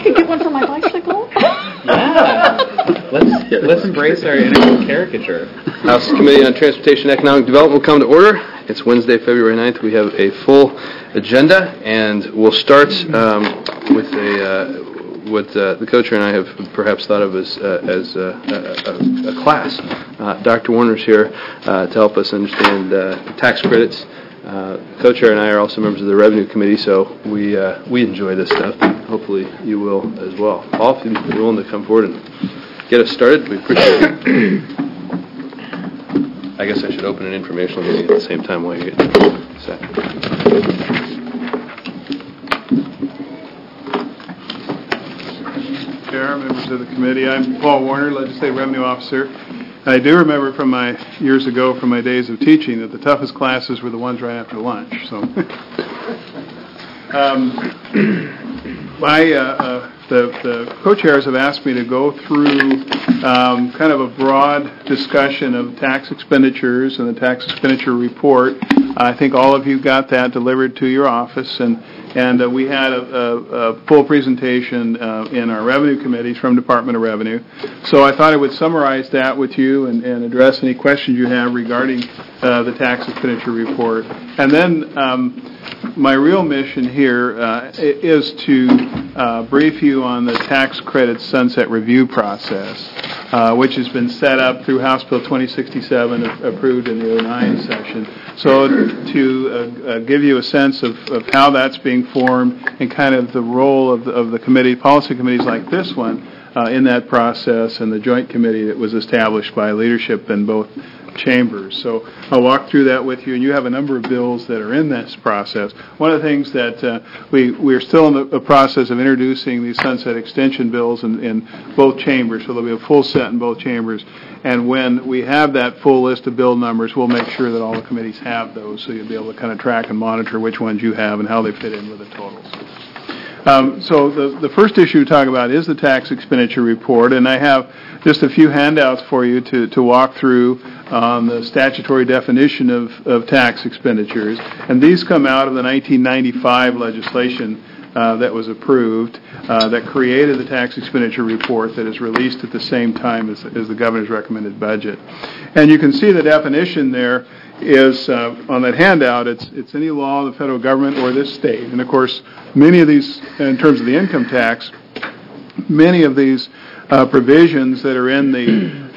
could get one for my bicycle. Yeah. Let's embrace our inner caricature. House Committee on Transportation and Economic Development will come to order. It's Wednesday, February 9th. We have a full agenda, and we'll start with what the co-chair and I have perhaps thought of as a class. Dr. Warner's here to help us understand tax credits. Co-chair and I are also members of the Revenue Committee, so we enjoy this stuff. Hopefully you will as well. Paul, if you're willing to come forward and get us started, we appreciate it. I guess I should open an informational meeting at the same time while you get set. Chair, members of the committee, I'm Paul Warner, Legislative Revenue Officer. I do remember from my years ago, from my days of teaching, that the toughest classes were the ones right after lunch. So, the co-chairs have asked me to go through kind of a broad discussion of tax expenditures and the tax expenditure report. I think all of you got that delivered to your office, and we had a full presentation in our revenue committees from Department of Revenue. So I thought I would summarize that with you and address any questions you have regarding the tax expenditure report. And then my real mission here is to brief you on the tax credit sunset review process, which has been set up through House Bill 2067, approved in the 2009 session. So to give you a sense of how that's being formed and kind of the role of the committee, policy committees like this one, in that process, and the joint committee that was established by leadership in both chambers. So I'll walk through that with you, and you have a number of bills that are in this process. One of the things that we're still in the process of introducing these sunset extension bills in both chambers, so there'll be a full set in both chambers. And when we have that full list of bill numbers, we'll make sure that all the committees have those, so you'll be able to kind of track and monitor which ones you have and how they fit in with the totals. So the first issue to talk about is the tax expenditure report, and I have just a few handouts for you to walk through on the statutory definition of tax expenditures. And these come out of the 1995 legislation that was approved that created the tax expenditure report that is released at the same time as the governor's recommended budget. And you can see the definition there is on that handout. It's any law of the federal government or this state. And of course, many of these, in terms of the income tax, many of these provisions that are in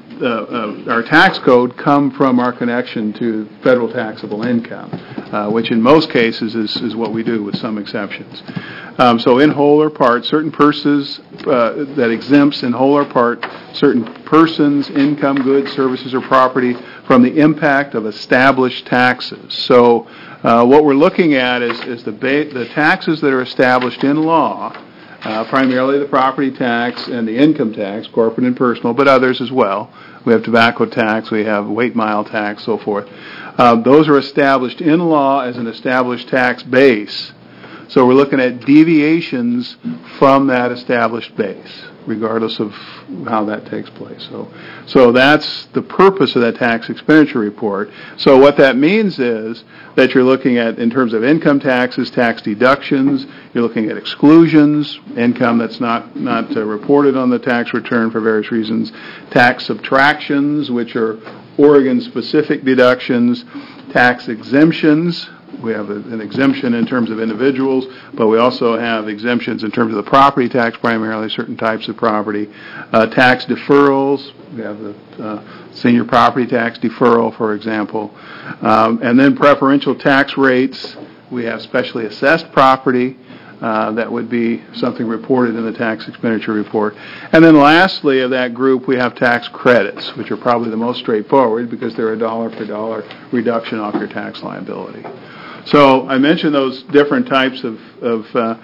our tax code come from our connection to federal taxable income, which in most cases is what we do with some exceptions. So in whole or part, certain persons that exempts in whole or part certain persons, income, goods, services, or property from the impact of established taxes. So what we're looking at is the taxes that are established in law, primarily the property tax and the income tax, corporate and personal, but others as well. We have tobacco tax, we have weight mile tax, so forth. Those are established in law as an established tax base. So we're looking at deviations from that established base, regardless of how that takes place. So that's the purpose of that tax expenditure report. So what that means is that you're looking at, in terms of income taxes, tax deductions, you're looking at exclusions, income that's not reported on the tax return for various reasons, tax subtractions, which are Oregon-specific deductions, tax exemptions. We have an exemption in terms of individuals, but we also have exemptions in terms of the property tax, primarily certain types of property. Tax deferrals, we have the senior property tax deferral, for example. And then preferential tax rates, we have specially assessed property. That would be something reported in the tax expenditure report. And then lastly of that group, we have tax credits, which are probably the most straightforward because they're a dollar-for-dollar reduction off your tax liability. So I mentioned those different types of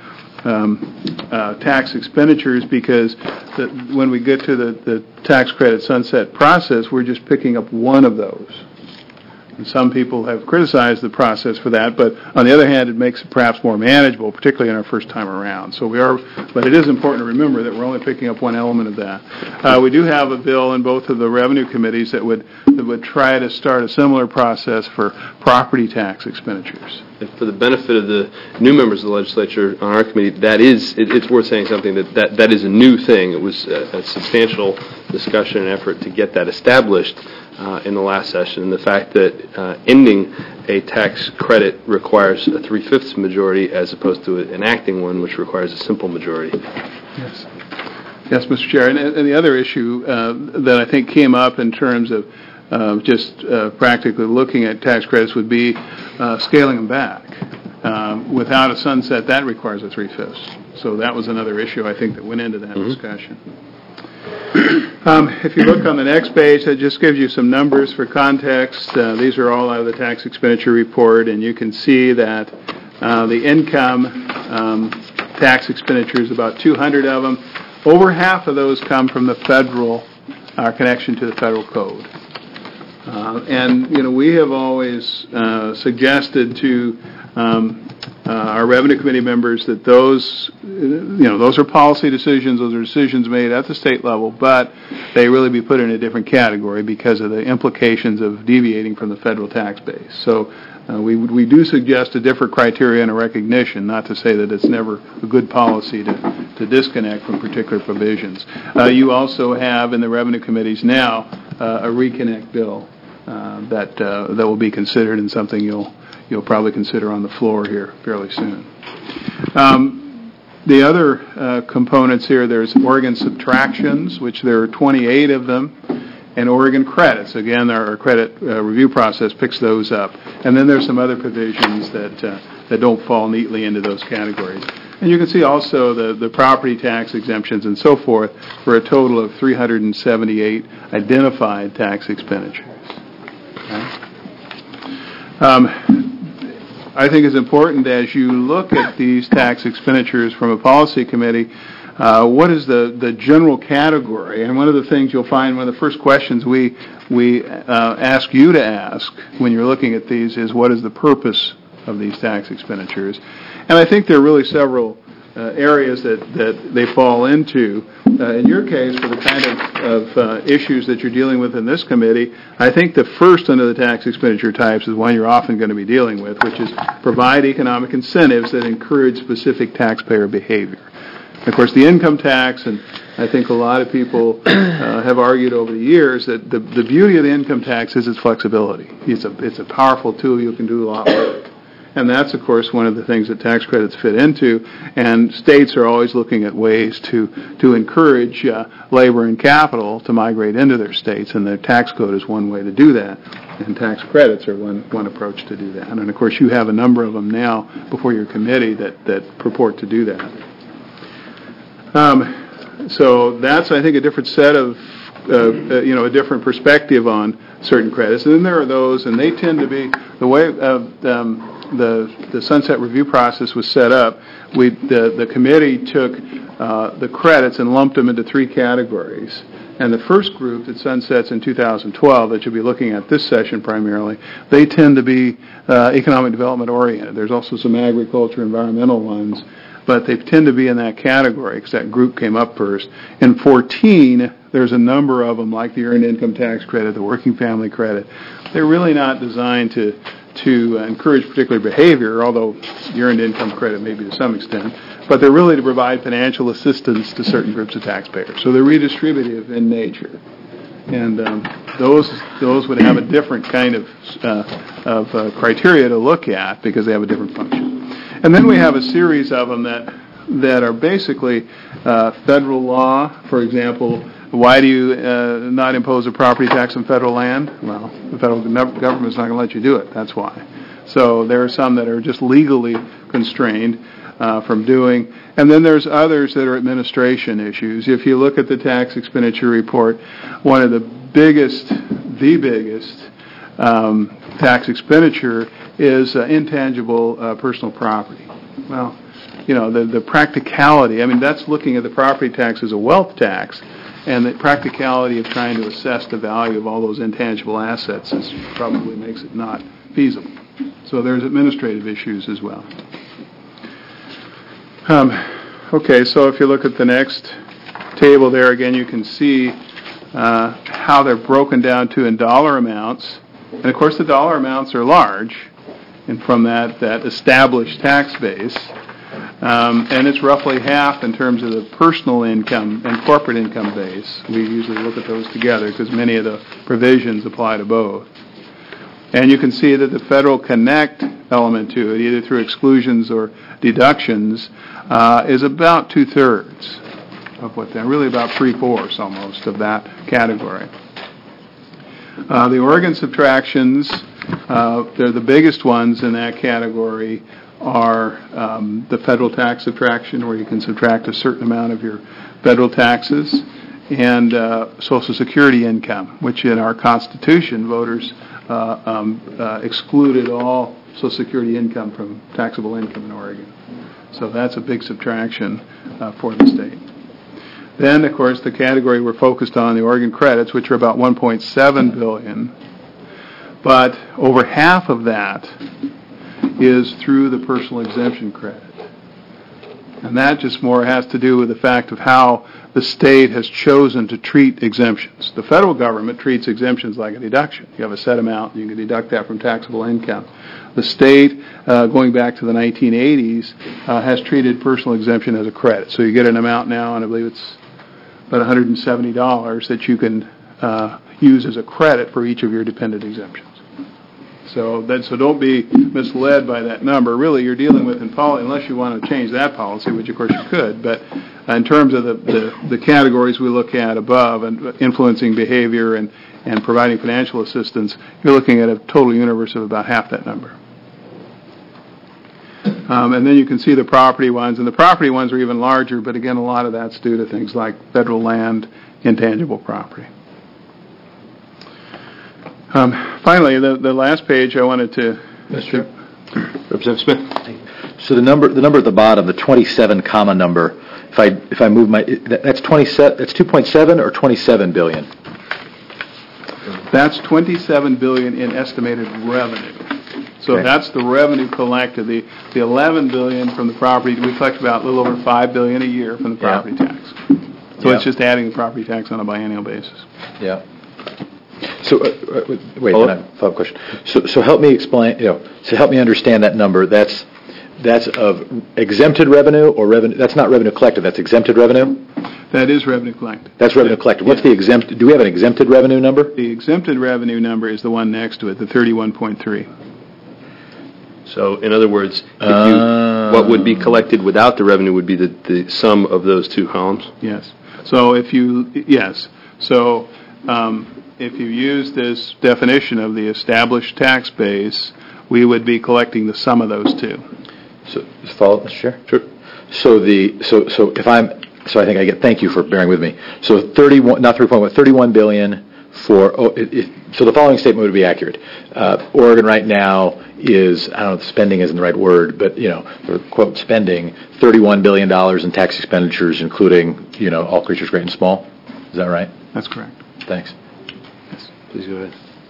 tax expenditures because when we get to the tax credit sunset process, we're just picking up one of those. And some people have criticized the process for that, but on the other hand, it makes it perhaps more manageable, particularly in our first time around. But it is important to remember that we're only picking up one element of that. We do have a bill in both of the revenue committees that would try to start a similar process for property tax expenditures. And for the benefit of the new members of the legislature on our committee, it's worth saying something that is a new thing. It was a substantial discussion and effort to get that established in the last session. And the fact that ending a tax credit requires a 3/5 majority as opposed to enacting one, which requires a simple majority. Yes. Yes, Mr. Chair. And the other issue that I think came up in terms of just practically looking at tax credits would be scaling them back. Without a sunset, that requires a 3/5. So that was another issue, I think, that went into that discussion. If you look on the next page, that just gives you some numbers for context. These are all out of the tax expenditure report, and you can see that the income tax expenditures, about 200 of them. Over half of those come from the federal, our connection to the federal code. And, we have always suggested to our revenue committee members that those are policy decisions, those are decisions made at the state level, but they really be put in a different category because of the implications of deviating from the federal tax base. So we do suggest a different criteria and a recognition, not to say that it's never a good policy to disconnect from particular provisions. You also have in the revenue committees now a reconnect bill that will be considered and something you'll probably consider on the floor here fairly soon. The other components here, there's Oregon subtractions, which there are 28 of them, and Oregon credits. Again, our credit review process picks those up. And then there's some other provisions that don't fall neatly into those categories. And you can see also the property tax exemptions and so forth for a total of 378 identified tax expenditures. I think it's important as you look at these tax expenditures from a policy committee, what is the general category? And one of the things you'll find, one of the first questions we ask you to ask when you're looking at these is, what is the purpose of these tax expenditures? And I think there are really several areas that they fall into. In your case, for the kind of issues that you're dealing with in this committee, I think the first under the tax expenditure types is one you're often going to be dealing with, which is provide economic incentives that encourage specific taxpayer behavior. Of course, the income tax, and I think a lot of people have argued over the years that the beauty of the income tax is its flexibility. It's a powerful tool. You can do a lot with it. And that's, of course, one of the things that tax credits fit into. And states are always looking at ways to encourage labor and capital to migrate into their states, and their tax code is one way to do that. And tax credits are one approach to do that. And, of course, you have a number of them now before your committee that purport to do that. So that's, I think, a different set of, a different perspective on certain credits. And then there are those, and they tend to be, the way the sunset review process was set up, the committee took the credits and lumped them into three categories. And the first group that sunsets in 2012, that you'll be looking at this session primarily, they tend to be economic development oriented. There's also some agriculture, environmental ones, but they tend to be in that category because that group came up first. In 14, there's a number of them, like the Earned Income Tax Credit, the Working Family Credit. They're really not designed to encourage particular behavior, although the Earned Income Credit may be to some extent, but they're really to provide financial assistance to certain groups of taxpayers. So they're redistributive in nature. And those would have a different kind of criteria to look at because they have a different function. And then we have a series of them that are basically federal law. For example, why do you not impose a property tax on federal land? Well, the federal government's not going to let you do it. That's why. So there are some that are just legally constrained from doing. And then there's others that are administration issues. If you look at the tax expenditure report, one of the biggest tax expenditure is intangible personal property. Well, the practicality, I mean, that's looking at the property tax as a wealth tax, and the practicality of trying to assess the value of all those intangible assets probably makes it not feasible. So there's administrative issues as well. Okay, so if you look at the next table there, again, you can see how they're broken down to in dollar amounts. And, of course, the dollar amounts are large, and from that established tax base. And it's roughly half in terms of the personal income and corporate income base. We usually look at those together because many of the provisions apply to both. And you can see that the Federal Connect element to it, either through exclusions or deductions, is about 2/3 of what they're really about 3/4 almost of that category. The Oregon subtractions, they're the biggest ones in that category, are the federal tax subtraction, where you can subtract a certain amount of your federal taxes, and Social Security income, which in our Constitution, voters excluded all Social Security income from taxable income in Oregon. So that's a big subtraction for the state. Then, of course, the category we're focused on, the Oregon credits, which are about $1.7 billion. But over half of that is through the personal exemption credit. And that just more has to do with the fact of how the state has chosen to treat exemptions. The federal government treats exemptions like a deduction. You have a set amount, and you can deduct that from taxable income. The state, going back to the 1980s, has treated personal exemption as a credit. So you get an amount now, and I believe it's about $170 that you can use as a credit for each of your dependent exemptions. So don't be misled by that number. Really, you're dealing with in policy, unless you want to change that policy, which of course you could. But in terms of the categories we look at above, and influencing behavior and providing financial assistance, you're looking at a total universe of about half that number. And then you can see the property ones, and the property ones are even larger. But again, a lot of that's due to things like federal land, intangible property. Finally, the last page I wanted to... Mr. Representative Smith. So the number at the bottom, the 27 comma number, if I move that's 27. That's 2.7 or 27 billion. That's 27 billion in estimated revenue. So that's the revenue collected. The 11 billion from the property, we collect about a little over 5 billion a year from the property tax. So it's just adding the property tax on a biennial basis. Yeah. So wait, then I have a follow-up question. So help me explain. So help me understand that number. That's of exempted revenue or revenue. That's not revenue collected. That's exempted revenue. That is revenue collected. That's revenue collected. What's the exempt? Do we have an exempted revenue number? The exempted revenue number is the one next to it, the 31.3. So, in other words, what would be collected without the revenue would be the sum of those two columns? Yes. So if you use this definition of the established tax base, we would be collecting the sum of those two. So follow, Mr. Chair? Sure. So I think I get. Thank you for bearing with me. So 31, not 3.1, 31 billion for. So the following statement would be accurate. Oregon right now is, I don't know if spending isn't the right word, but quote spending $31 billion in tax expenditures, including all creatures great and small. Is that right? That's correct. Thanks. Yes. Please go ahead.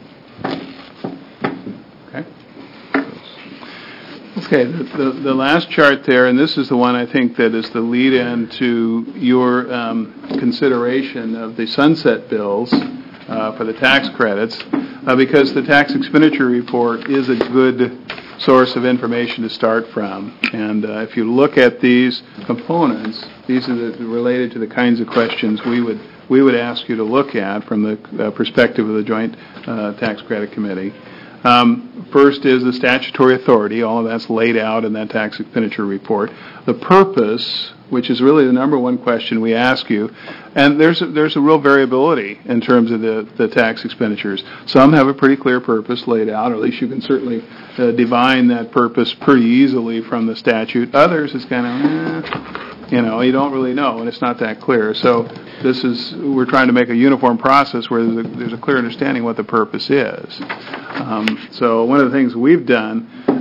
Okay, the last chart there, and this is the one I think that is the lead-in to your consideration of the sunset bills for the tax credits, because the tax expenditure report is a good source of information to start from. And if you look at these components, these are related to the kinds of questions we would ask you to look at from the perspective of the Joint Tax Credit Committee. First is the statutory authority. All of that's laid out in that tax expenditure report. The purpose, which is really the number one question we ask you, and there's a real variability in terms of the tax expenditures. Some have a pretty clear purpose laid out, or at least you can certainly divine that purpose pretty easily from the statute. Others, it's kind of, you don't really know, and it's not that clear. So we're trying to make a uniform process where there's a clear understanding what the purpose is. So one of the things we've done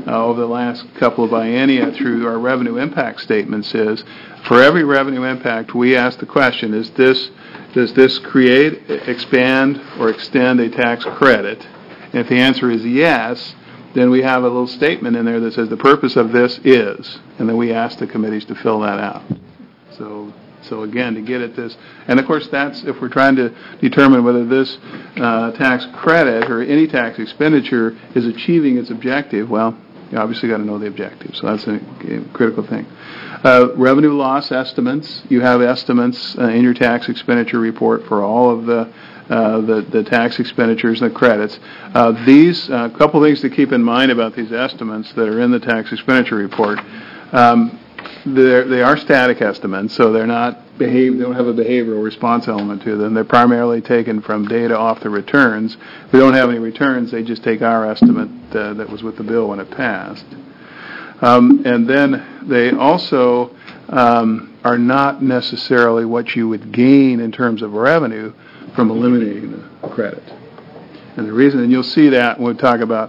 over the last couple of biennia through our revenue impact statements is, for every revenue impact, we ask the question, does this create, expand, or extend a tax credit? And if the answer is yes, then we have a little statement in there that says the purpose of this is, and then we ask the committees to fill that out. So again, to get at this, and of course that's if we're trying to determine whether this tax credit or any tax expenditure is achieving its objective, well, you obviously got to know the objective, so that's a critical thing. Revenue loss estimates, you have estimates in your tax expenditure report for all of the tax expenditures and the credits. These couple things to keep in mind about these estimates that are in the tax expenditure report. They are static estimates, so they're not they don't have a behavioral response element to them. They're primarily taken from data off the returns. If we don't have any returns, they just take our estimate that was with the bill when it passed. And then they also are not necessarily what you would gain in terms of revenue from eliminating the credit. And the reason, and you'll see that when we talk about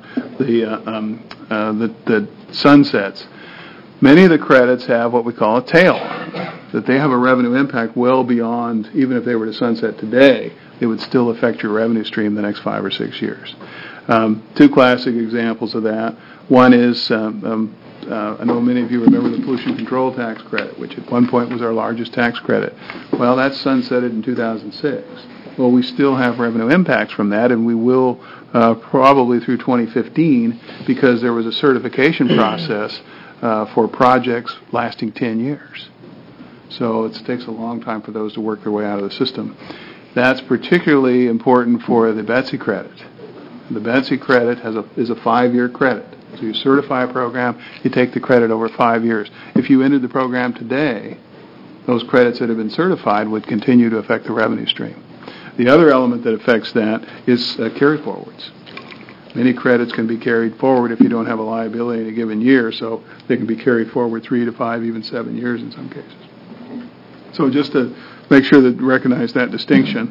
the sunsets, many of the credits have what we call a tail, that they have a revenue impact well beyond, even if they were to sunset today, it would still affect your revenue stream the next 5 or 6 years. Two classic examples of that. One is, I know many of you remember the pollution control tax credit, which at one point was our largest tax credit. Well, that's sunsetted in 2006. Well, we still have revenue impacts from that, and we will probably through 2015, because there was a certification process for projects lasting 10 years. So it takes a long time for those to work their way out of the system. That's particularly important for the BETC credit. The BETC credit is a 5-year credit. So you certify a program, you take the credit over 5 years. If you ended the program today, those credits that have been certified would continue to affect the revenue stream. The other element that affects that is carry forwards. Many credits can be carried forward if you don't have a liability in a given year, so they can be carried forward 3 to 5, even 7 years in some cases. So just to make sure that you recognize that distinction.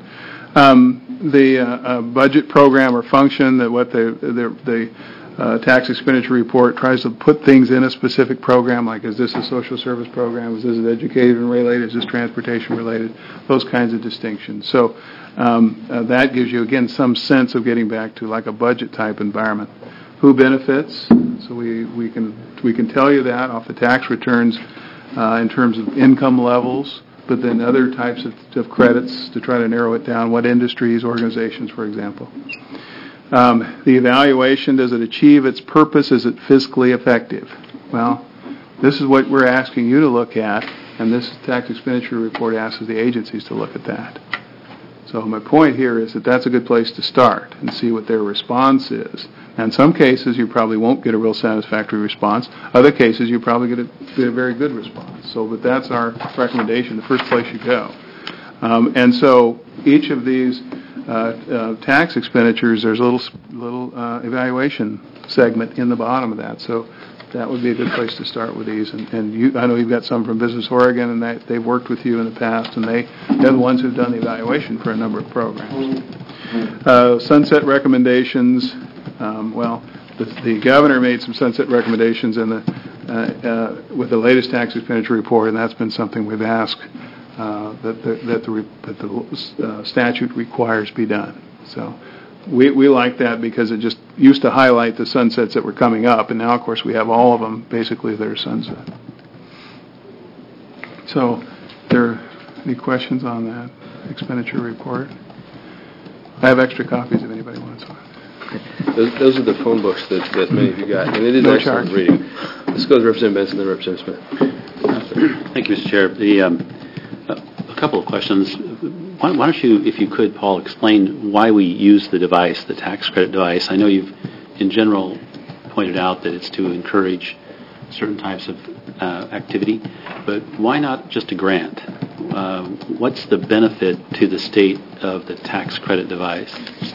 The budget program or function, that what the tax expenditure report tries to put things in a specific program, like is this a social service program, is this education related, is this transportation related, those kinds of distinctions. So that gives you, again, some sense of getting back to like a budget type environment. Who benefits? So we can tell you that off the tax returns in terms of income levels, but then other types of credits to try to narrow it down. What industries, organizations, for example. The evaluation, does it achieve its purpose? Is it fiscally effective? Well, this is what we're asking you to look at, and this tax expenditure report asks the agencies to look at that. So my point here is that that's a good place to start and see what their response is. And in some cases, you probably won't get a real satisfactory response. Other cases, you probably get a very good response. So, but that's our recommendation, the first place you go. And so each of these tax expenditures, there's a little evaluation segment in the bottom of that. So that would be a good place to start with these. And I know you've got some from Business Oregon, and they've worked with you in the past, and they're the ones who've done the evaluation for a number of programs. Sunset recommendations. Well, the governor made some sunset recommendations in with the latest tax expenditure report, and that's been something we've asked that the statute requires be done. So we like that because it just used to highlight the sunsets that were coming up, and now, of course, we have all of them basically that are sunset. So, are there any questions on that expenditure report? I have extra copies if anybody wants one. Those are the phone books that many of you got, and it is No excellent charge. reading. Let's go to Representative Benson and then Representative Smith. Thank you, Mr. Chair. A couple of questions. Why don't you, if you could, Paul, explain why we use the device, the tax credit device? I know you've, in general, pointed out that it's to encourage certain types of activity, but why not just a grant? What's the benefit to the state of the tax credit device?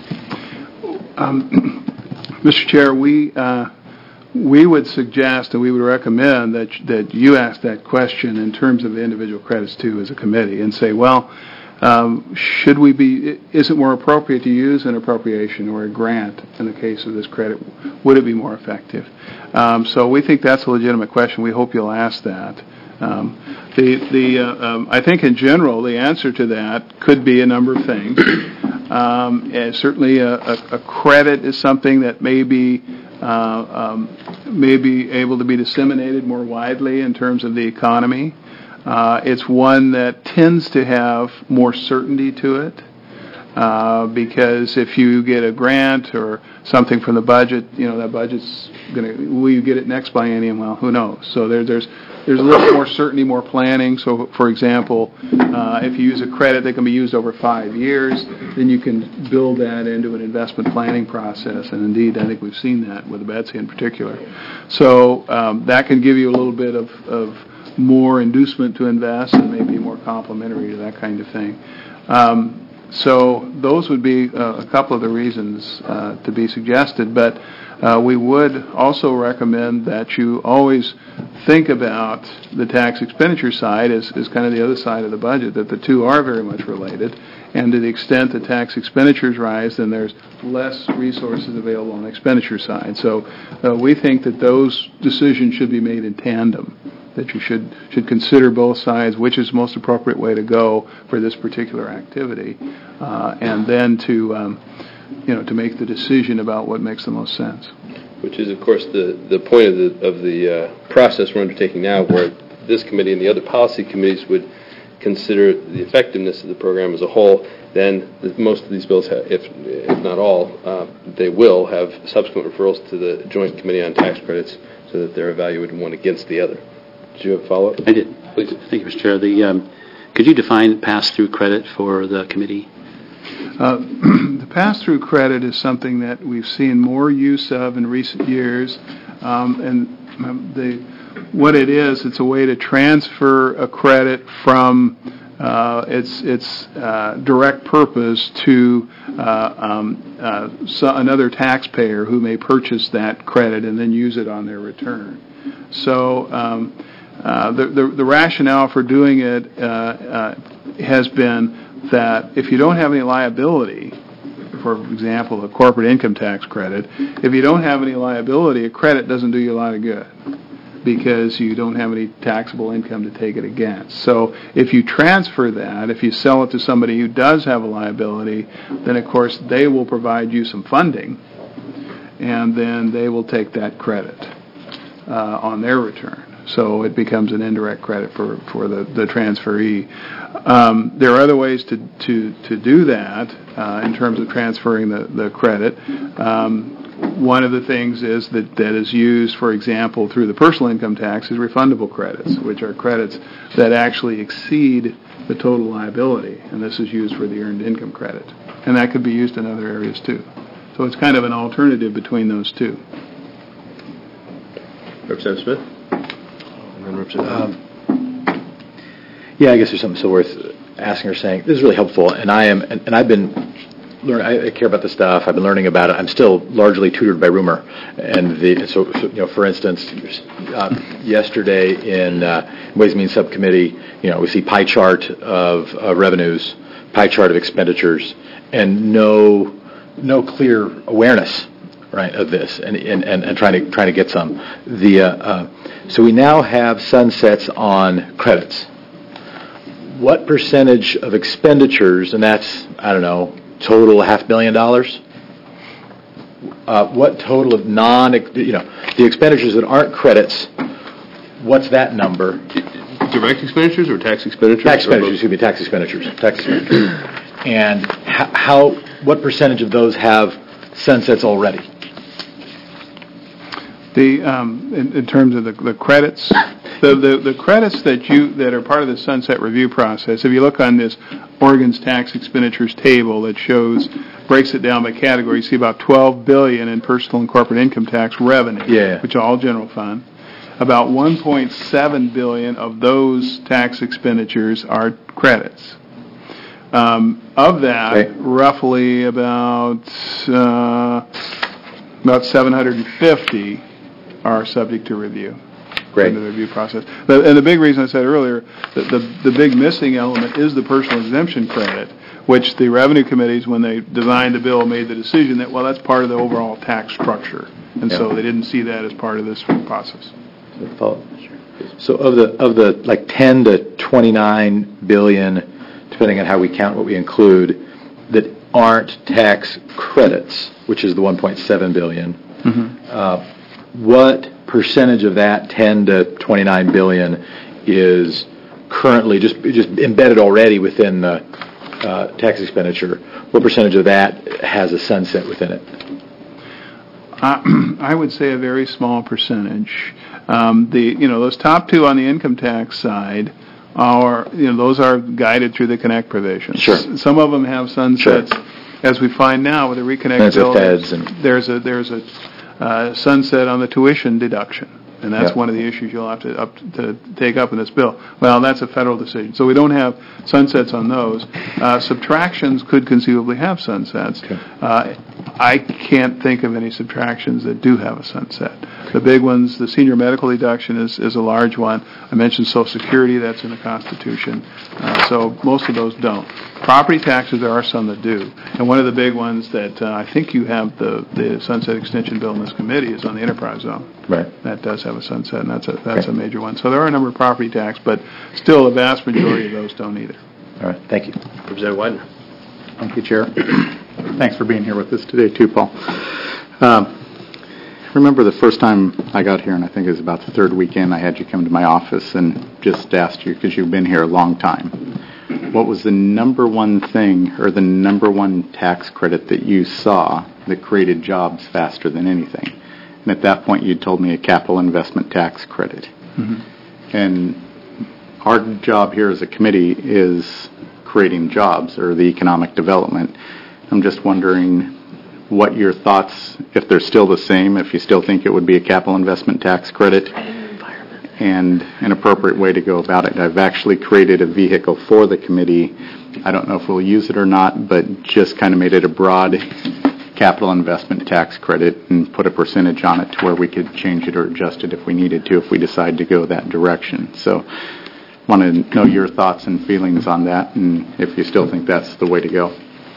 Mr. Chair, we would suggest and we would recommend that you ask that question in terms of the individual credits too as a committee and say, well, is it more appropriate to use an appropriation or a grant in the case of this credit? Would it be more effective? So we think that's a legitimate question. We hope you'll ask that. I think in general, the answer to that could be a number of things. And certainly a credit is something that may be able to be disseminated more widely in terms of the economy. It's one that tends to have more certainty to it, because if you get a grant or something from the budget, that budget's will you get it next biennium? Well, who knows? So there's a little more certainty, more planning. So, for example, if you use a credit that can be used over 5 years, then you can build that into an investment planning process. And indeed, I think we've seen that with the Betsy in particular. So that can give you a little bit of more inducement to invest and maybe more complementary to that kind of thing. So those would be a couple of the reasons to be suggested. But we would also recommend that you always think about the tax expenditure side as kind of the other side of the budget, that the two are very much related. And to the extent that tax expenditures rise, then there's less resources available on the expenditure side. So we think that those decisions should be made in tandem, that you should consider both sides, which is the most appropriate way to go for this particular activity, and then to make the decision about what makes the most sense. Which is, of course, the point of the process we're undertaking now, where this committee and the other policy committees would consider the effectiveness of the program as a whole. Then most of these bills, if not all, they will have subsequent referrals to the Joint Committee on Tax Credits so that they're evaluated one against the other. Did you have a follow-up? I did. Please. Thank you, Mr. Chair. Could you define pass-through credit for the committee? The pass-through credit is something that we've seen more use of in recent years, what it is, it's a way to transfer a credit from its direct purpose to another taxpayer who may purchase that credit and then use it on their return. So the rationale for doing it has been that if you don't have any liability, for example, a corporate income tax credit, if you don't have any liability, a credit doesn't do you a lot of good because you don't have any taxable income to take it against. So if you transfer that, if you sell it to somebody who does have a liability, then of course they will provide you some funding, and then they will take that credit on their return. So it becomes an indirect credit for the transferee. There are other ways to do that in terms of transferring the credit. One of the things is that is used, for example, through the personal income tax is refundable credits, which are credits that actually exceed the total liability, and this is used for the earned income credit. And that could be used in other areas too. So it's kind of an alternative between those two. Representative Smith? Yeah, I guess there's something still worth asking or saying. This is really helpful, and I've been learning. I care about this stuff. I've been learning about it. I'm still largely tutored by rumor, and so for instance, yesterday in Ways and Means Subcommittee, we see pie chart of revenues, pie chart of expenditures, and no clear awareness, right, of this, and trying to get some. So we now have sunsets on credits. What percentage of expenditures, and that's, I don't know, total $500 million? What total of the expenditures that aren't credits, what's that number? Direct expenditures or tax expenditures? Tax expenditures, tax expenditures. And what percentage of those have sunsets already? In terms of the credits, the credits that are part of the sunset review process, if you look on this Oregon's tax expenditures table that breaks it down by category, you see about $12 billion in personal and corporate income tax revenue, which are all general fund. About $1.7 billion of those tax expenditures are credits. Of that, roughly about 750 are subject to review. Great. in the review process. And the big reason I said earlier, the big missing element is the personal exemption credit, which the revenue committees, when they designed the bill, made the decision that, well, that's part of the overall tax structure. And so they didn't see that as part of this process. So of the like 10 to 29 billion, depending on how we count what we include, that aren't tax credits, which is the 1.7 billion, what percentage of that 10 to 29 billion is currently just embedded already within the tax expenditure? What percentage of that has a sunset within it? I would say a very small percentage. Those top two on the income tax side are, those are guided through the Connect provisions. Sure. Some of them have sunsets, as we find now with the Reconnect bill. There's a sunset on the tuition deduction. And that's one of the issues you'll have to take up in this bill. Well, that's a federal decision. So we don't have sunsets on those. Subtractions could conceivably have sunsets. Okay. I can't think of any subtractions that do have a sunset. The big ones, the senior medical deduction is a large one. I mentioned Social Security, that's in the Constitution. So most of those don't. Property taxes, there are some that do. And one of the big ones that I think you have the sunset extension bill in this committee is on the enterprise zone. Right. That does have a sunset, and that's a major one. So there are a number of property tax, but still the vast majority of those don't either. All right. Thank you. Representative Widener. Thank you, Chair. Thanks for being here with us today, too, Paul. Remember the first time I got here, and I think it was about the third weekend, I had you come to my office and just asked you, because you've been here a long time, what was the number one thing or the number one tax credit that you saw that created jobs faster than anything? And at that point, you told me a capital investment tax credit. And our job here as a committee is creating jobs or the economic development. I'm just wondering what your thoughts, if they're still the same, if you still think it would be a capital investment tax credit, and an appropriate way to go about it. I've actually created a vehicle for the committee. I don't know if we'll use it or not, but just kind of made it a broad capital investment tax credit and put a percentage on it to where we could change it or adjust it if we needed to, if we decide to go that direction. So want to know your thoughts and feelings on that, and if you still think that's the way to go.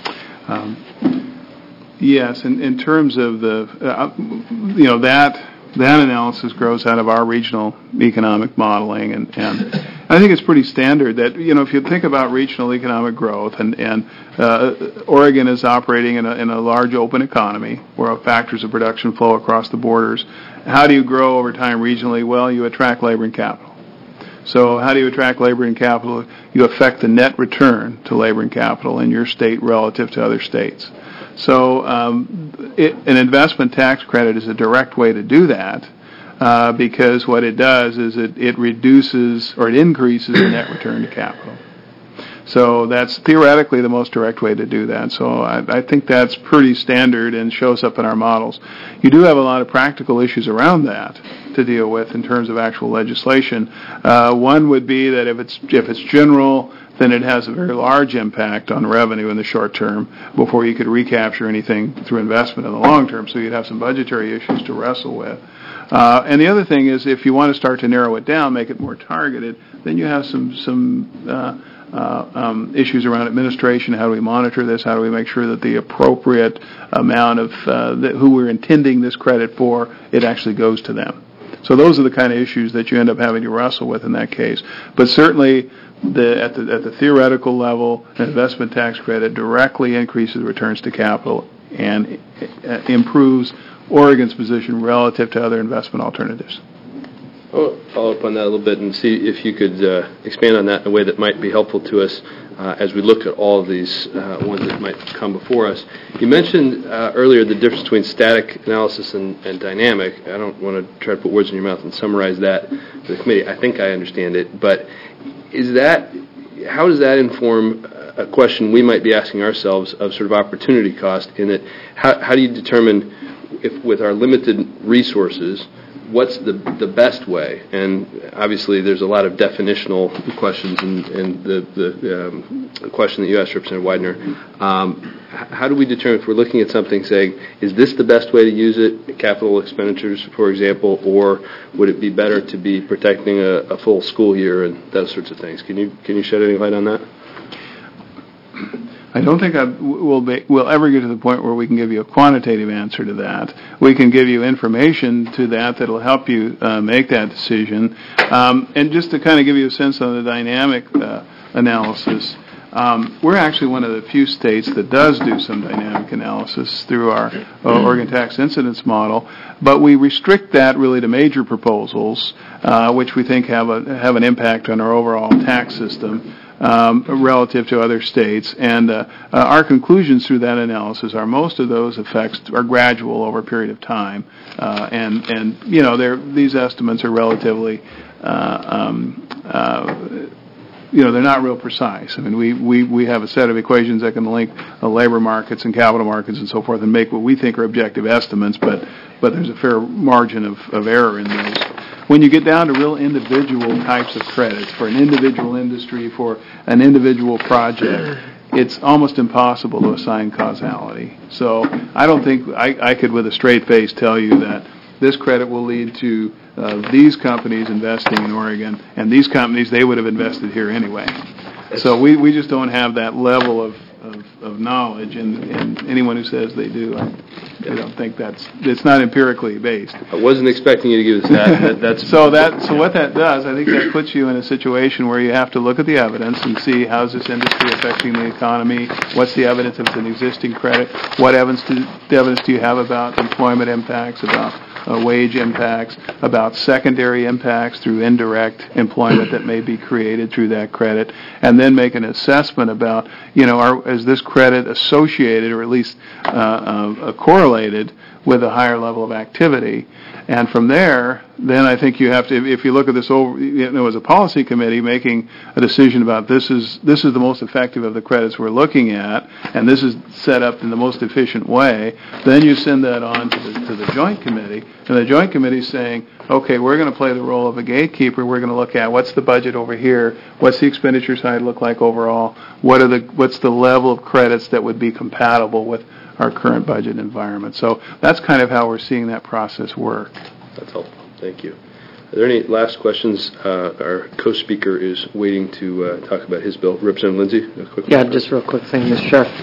Yes, in terms of that analysis grows out of our regional economic modeling, and I think it's pretty standard that, if you think about regional economic growth, and Oregon is operating in a large open economy where factors of production flow across the borders. How do you grow over time regionally? Well, you attract labor and capital. So how do you attract labor and capital? You affect the net return to labor and capital in your state relative to other states. So an investment tax credit is a direct way to do that, because what it does is it reduces or it increases the net return to capital. So that's theoretically the most direct way to do that. So I think that's pretty standard and shows up in our models. You do have a lot of practical issues around that to deal with in terms of actual legislation. One would be that if it's general, then it has a very large impact on revenue in the short term before you could recapture anything through investment in the long term. So you'd have some budgetary issues to wrestle with. And the other thing is, if you want to start to narrow it down, make it more targeted, then you have some issues around administration. How do we monitor this? How do we make sure that the appropriate amount of who we're intending this credit for, it actually goes to them? So those are the kind of issues that you end up having to wrestle with in that case. But certainly, at the theoretical level, an investment tax credit directly increases returns to capital and improves Oregon's position relative to other investment alternatives. I'll follow up on that a little bit and see if you could expand on that in a way that might be helpful to us as we look at all of these ones that might come before us. You mentioned earlier the difference between static analysis and dynamic. I don't want to try to put words in your mouth and summarize that for the committee. I think I understand it, but how does that inform a question we might be asking ourselves of sort of opportunity cost in it? How do you determine if with our limited resources what's the best way? And obviously, there's a lot of definitional questions in the question that you asked, Representative Widener. How do we determine if we're looking at something saying, is this the best way to use it, capital expenditures, for example, or would it be better to be protecting a full school year and those sorts of things? Can you shed any light on that? I don't think we'll ever get to the point where we can give you a quantitative answer to that. We can give you information to that'll help you make that decision. And just to kind of give you a sense on the dynamic analysis, we're actually one of the few states that does do some dynamic analysis through our Oregon tax incidence model, but we restrict that really to major proposals, which we think have an impact on our overall tax system. Relative to other states, and our conclusions through that analysis are most of those effects are gradual over a period of time, and these estimates are relatively they're not real precise. I mean, we have a set of equations that can link labor markets and capital markets and so forth and make what we think are objective estimates, but there's a fair margin of error in those. When you get down to real individual types of credits for an individual industry, for an individual project, it's almost impossible to assign causality. So I don't think I could with a straight face tell you that this credit will lead to these companies investing in Oregon, and these companies, they would have invested here anyway. So we just don't have that level of knowledge, and anyone who says they do, I don't think it's not empirically based. I wasn't expecting you to give us that. So what that does, I think that puts you in a situation where you have to look at the evidence and see how's this industry affecting the economy, what's the evidence of an existing credit, what evidence do you have about employment impacts, about wage impacts, about secondary impacts through indirect employment that may be created through that credit, and then make an assessment about, is this credit associated or at least correlated with a higher level of activity. And from there, then I think you have to, if you look at this as a policy committee making a decision about this is the most effective of the credits we're looking at, and this is set up in the most efficient way, then you send that on to the joint committee, and the joint committee is saying, okay, we're going to play the role of a gatekeeper. We're going to look at what's the budget over here, what's the expenditure side look like overall, what's the level of credits that would be compatible with our current budget environment. So that's kind of how we're seeing that process work. That's helpful. Thank you. Are there any last questions? Our co-speaker is waiting to talk about his bill. Representative Lindsay, a quick question. Just real quick thing, Mr. Chair.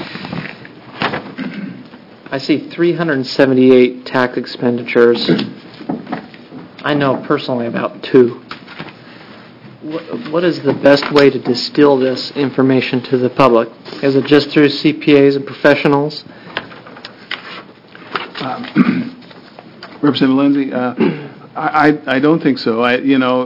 I see 378 tax expenditures. I know personally about 2. What is the best way to distill this information to the public? Is it just through CPAs and professionals? Representative Lindsay, I don't think so. A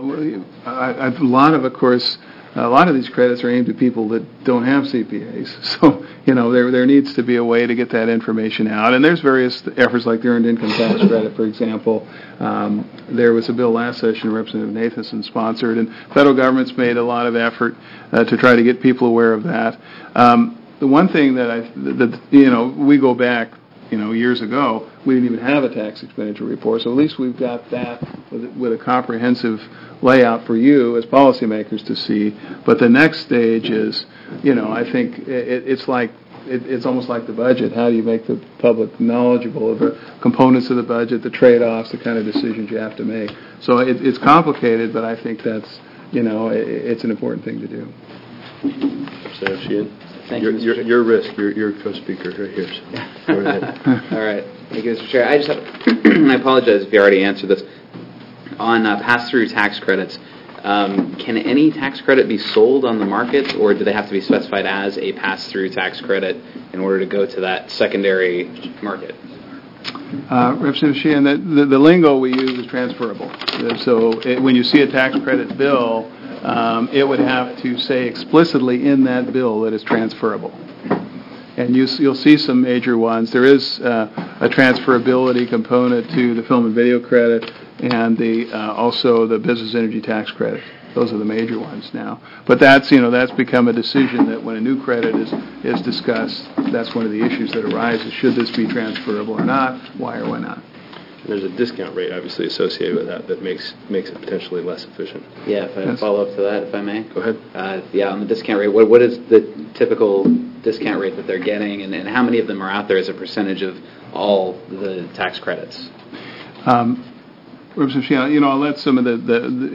lot of these credits are aimed at people that don't have CPAs. So, there needs to be a way to get that information out. And there's various efforts like the Earned Income Tax Credit, for example. There was a bill last session Representative Nathanson sponsored, and federal government's made a lot of effort to try to get people aware of that. The one thing that we go back, years ago, we didn't even have a tax expenditure report, so at least we've got that with a comprehensive layout for you as policymakers to see. But the next stage is, I think it's almost like the budget. How do you make the public knowledgeable of the components of the budget, the trade-offs, the kind of decisions you have to make? So it's complicated, but I think that's, it's an important thing to do. Representative Sheehan? Thank you, Mr. Chair. Your risk. Your co-speaker right here. So go ahead. All right. Thank you, Mr. Chair. I just have, I apologize if you already answered this. On pass-through tax credits, can any tax credit be sold on the market, or do they have to be specified as a pass-through tax credit in order to go to that secondary market? Representative Sheehan, the lingo we use is transferable. So when you see a tax credit bill, it would have to say explicitly in that bill that it's transferable. And you'll see some major ones. There is a transferability component to the film and video credit and also the business energy tax credit. Those are the major ones now. But that's become a decision that when a new credit is discussed, that's one of the issues that arises. Should this be transferable or not? Why or why not? There's a discount rate obviously associated with that makes it potentially less efficient. Yeah, if I follow up to that, if I may. Go ahead. Yeah, on the discount rate, what is the typical discount rate that they're getting, and how many of them are out there as a percentage of all the tax credits? Representative Sheehan, I'll let some of the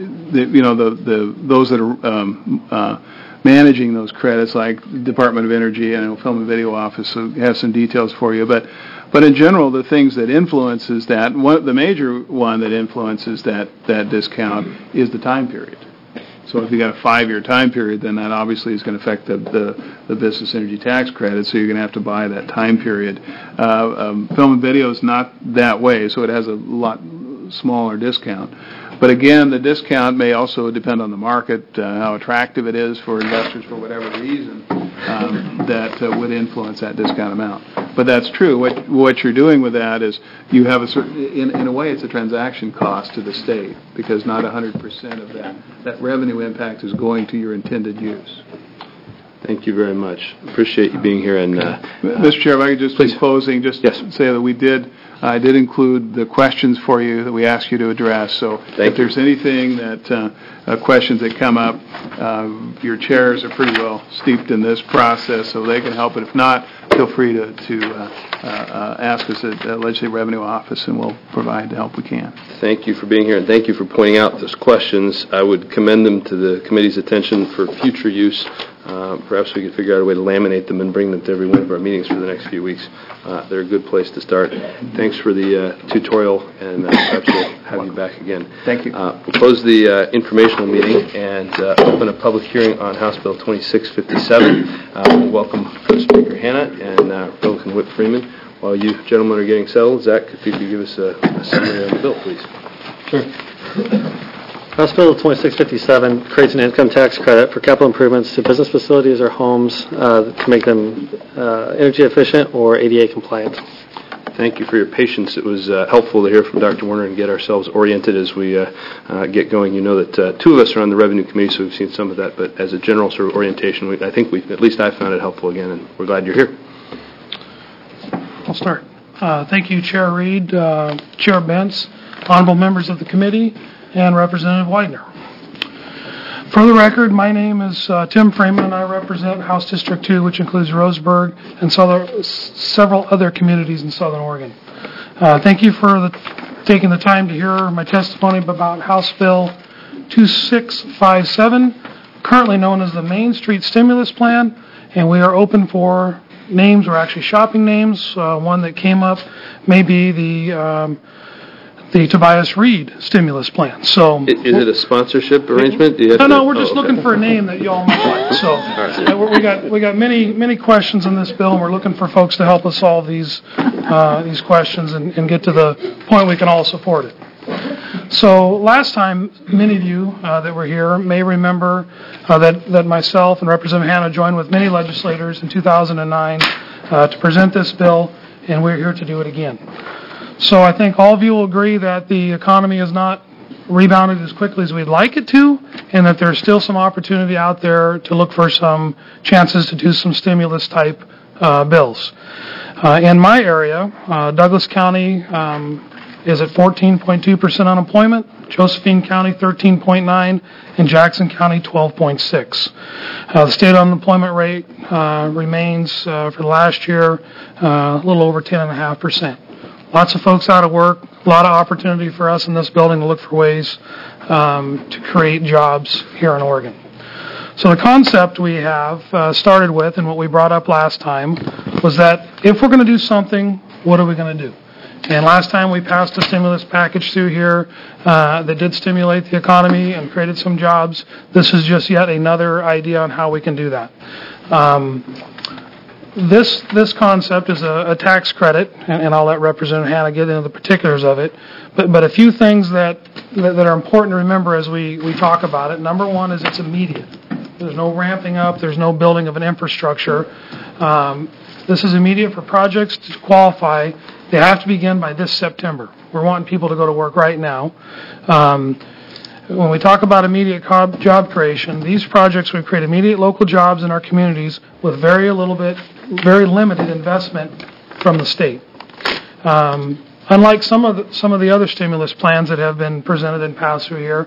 those that are managing those credits, like the Department of Energy and Film and Video Office, have some details for you. But in general, the things that influences that, the major one that influences that discount is the time period. So if you got a 5-year time period, then that obviously is going to affect the business energy tax credit. So you're going to have to buy that time period. Film and video is not that way, so it has a lot smaller discount. But again, the discount may also depend on the market, how attractive it is for investors for whatever reason that would influence that discount amount. But that's true. What you're doing with that is you have a certain, in a way, it's a transaction cost to the state because not 100% of that revenue impact is going to your intended use. Thank you very much. Appreciate you being here. And Mr. Chair, if I could just, in closing, just say that I did include the questions for you that we asked you to address. So if there's anything that questions that come up, your chairs are pretty well steeped in this process, so they can help. But if not, feel free to ask us at the Legislative Revenue Office, and we'll provide the help we can. Thank you for being here, and thank you for pointing out those questions. I would commend them to the committee's attention for future use. Perhaps we could figure out a way to laminate them and bring them to every one of our meetings for the next few weeks. They're a good place to start. Thanks for the tutorial, and perhaps we'll have you back again. Thank you. We'll close the informational meeting and open a public hearing on House Bill 2657. We'll welcome First Speaker Hanna and Republican Whip Freeman. While you gentlemen are getting settled, Zach, if you could give us a summary on the bill, please. Sure. House Bill 2657 creates an income tax credit for capital improvements to business facilities or homes to make them energy efficient or ADA compliant. Thank you for your patience. It was helpful to hear from Dr. Warner and get ourselves oriented as we get going. You know that two of us are on the Revenue Committee, so we've seen some of that, but as a general sort of orientation, I think at least I found it helpful again, and we're glad you're here. I'll start. Thank you, Chair Reed, Chair Bentz, honorable members of the committee, and Representative Widener. For the record, my name is Tim Freeman, and I represent House District 2, which includes Roseburg and several other communities in Southern Oregon. Thank you for taking the time to hear my testimony about House Bill 2657, currently known as the Main Street Stimulus Plan, and we are open for names, or actually shopping names. One that came up may be the Tobias Reed stimulus plan. So, is it a sponsorship arrangement? No, we're just looking for a name that you all might like. So, we got many questions in this bill, and we're looking for folks to help us solve these questions and get to the point we can all support it. So, last time, many of you that were here may remember that myself and Representative Hanna joined with many legislators in 2009 to present this bill, and we're here to do it again. So I think all of you will agree that the economy has not rebounded as quickly as we'd like it to, and that there's still some opportunity out there to look for some chances to do some stimulus-type bills. In my area, Douglas County is at 14.2% unemployment, Josephine County 13.9%, and Jackson County 12.6%. The state unemployment rate remains for the last year a little over 10.5%. Lots of folks out of work, a lot of opportunity for us in this building to look for ways to create jobs here in Oregon. So the concept we have started with, and what we brought up last time, was that if we're going to do something, what are we going to do? And last time we passed a stimulus package through here that did stimulate the economy and created some jobs. This is just yet another idea on how we can do that. This concept is a tax credit, and I'll let Representative Hanna get into the particulars of it. But a few things that are important to remember as we talk about it. Number one is it's immediate. There's no ramping up. There's no building of an infrastructure. This is immediate for projects to qualify. They have to begin by this September. We're wanting people to go to work right now. When we talk about immediate job creation, these projects would create immediate local jobs in our communities with very limited investment from the state. unlike some of the other stimulus plans that have been presented and passed through here,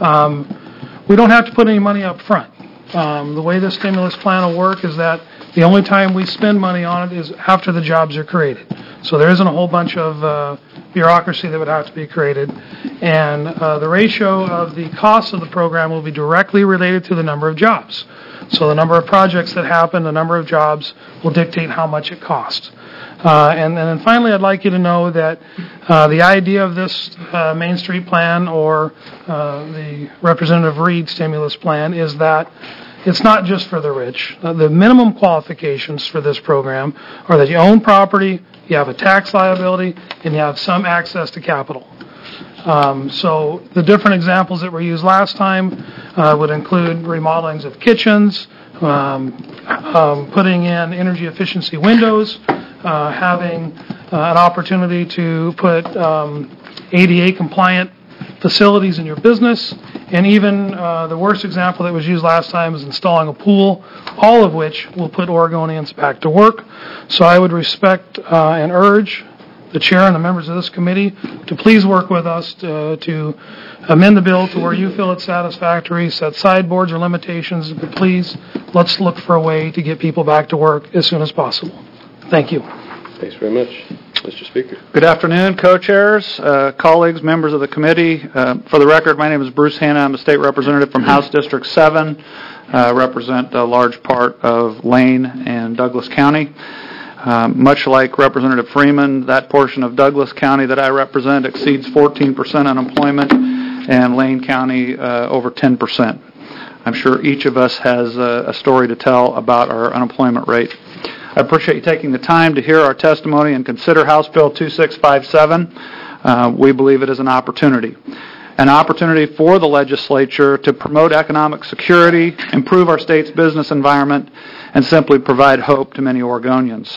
we don't have to put any money up front. The way the stimulus plan will work is that the only time we spend money on it is after the jobs are created. So there isn't a whole bunch of bureaucracy that would have to be created. And the ratio of the cost of the program will be directly related to the number of jobs. So the number of projects that happen, the number of jobs will dictate how much it costs. And then finally, I'd like you to know that the idea of this Main Street plan or the Representative Reed stimulus plan is that it's not just for the rich. The minimum qualifications for this program are that you own property, you have a tax liability, and you have some access to capital. So the different examples that were used last time would include remodelings of kitchens, putting in energy efficiency windows, having an opportunity to put ADA compliant facilities in your business, and even the worst example that was used last time is installing a pool, all of which will put Oregonians back to work. So I would respect and urge the chair and the members of this committee to please work with us to amend the bill to where you feel it's satisfactory, set sideboards or limitations, but please, let's look for a way to get people back to work as soon as possible. Thank you. Thanks very much. Mr. Speaker. Good afternoon, co-chairs, colleagues, members of the committee. For the record, my name is Bruce Hanna. I'm a state representative from House District 7. Represent a large part of Lane and Douglas County. Much like Representative Freeman, that portion of Douglas County that I represent exceeds 14% unemployment, and Lane County over 10%. I'm sure each of us has a story to tell about our unemployment rate. I appreciate you taking the time to hear our testimony and consider House Bill 2657. We believe it is an opportunity for the legislature to promote economic security, improve our state's business environment, and simply provide hope to many Oregonians.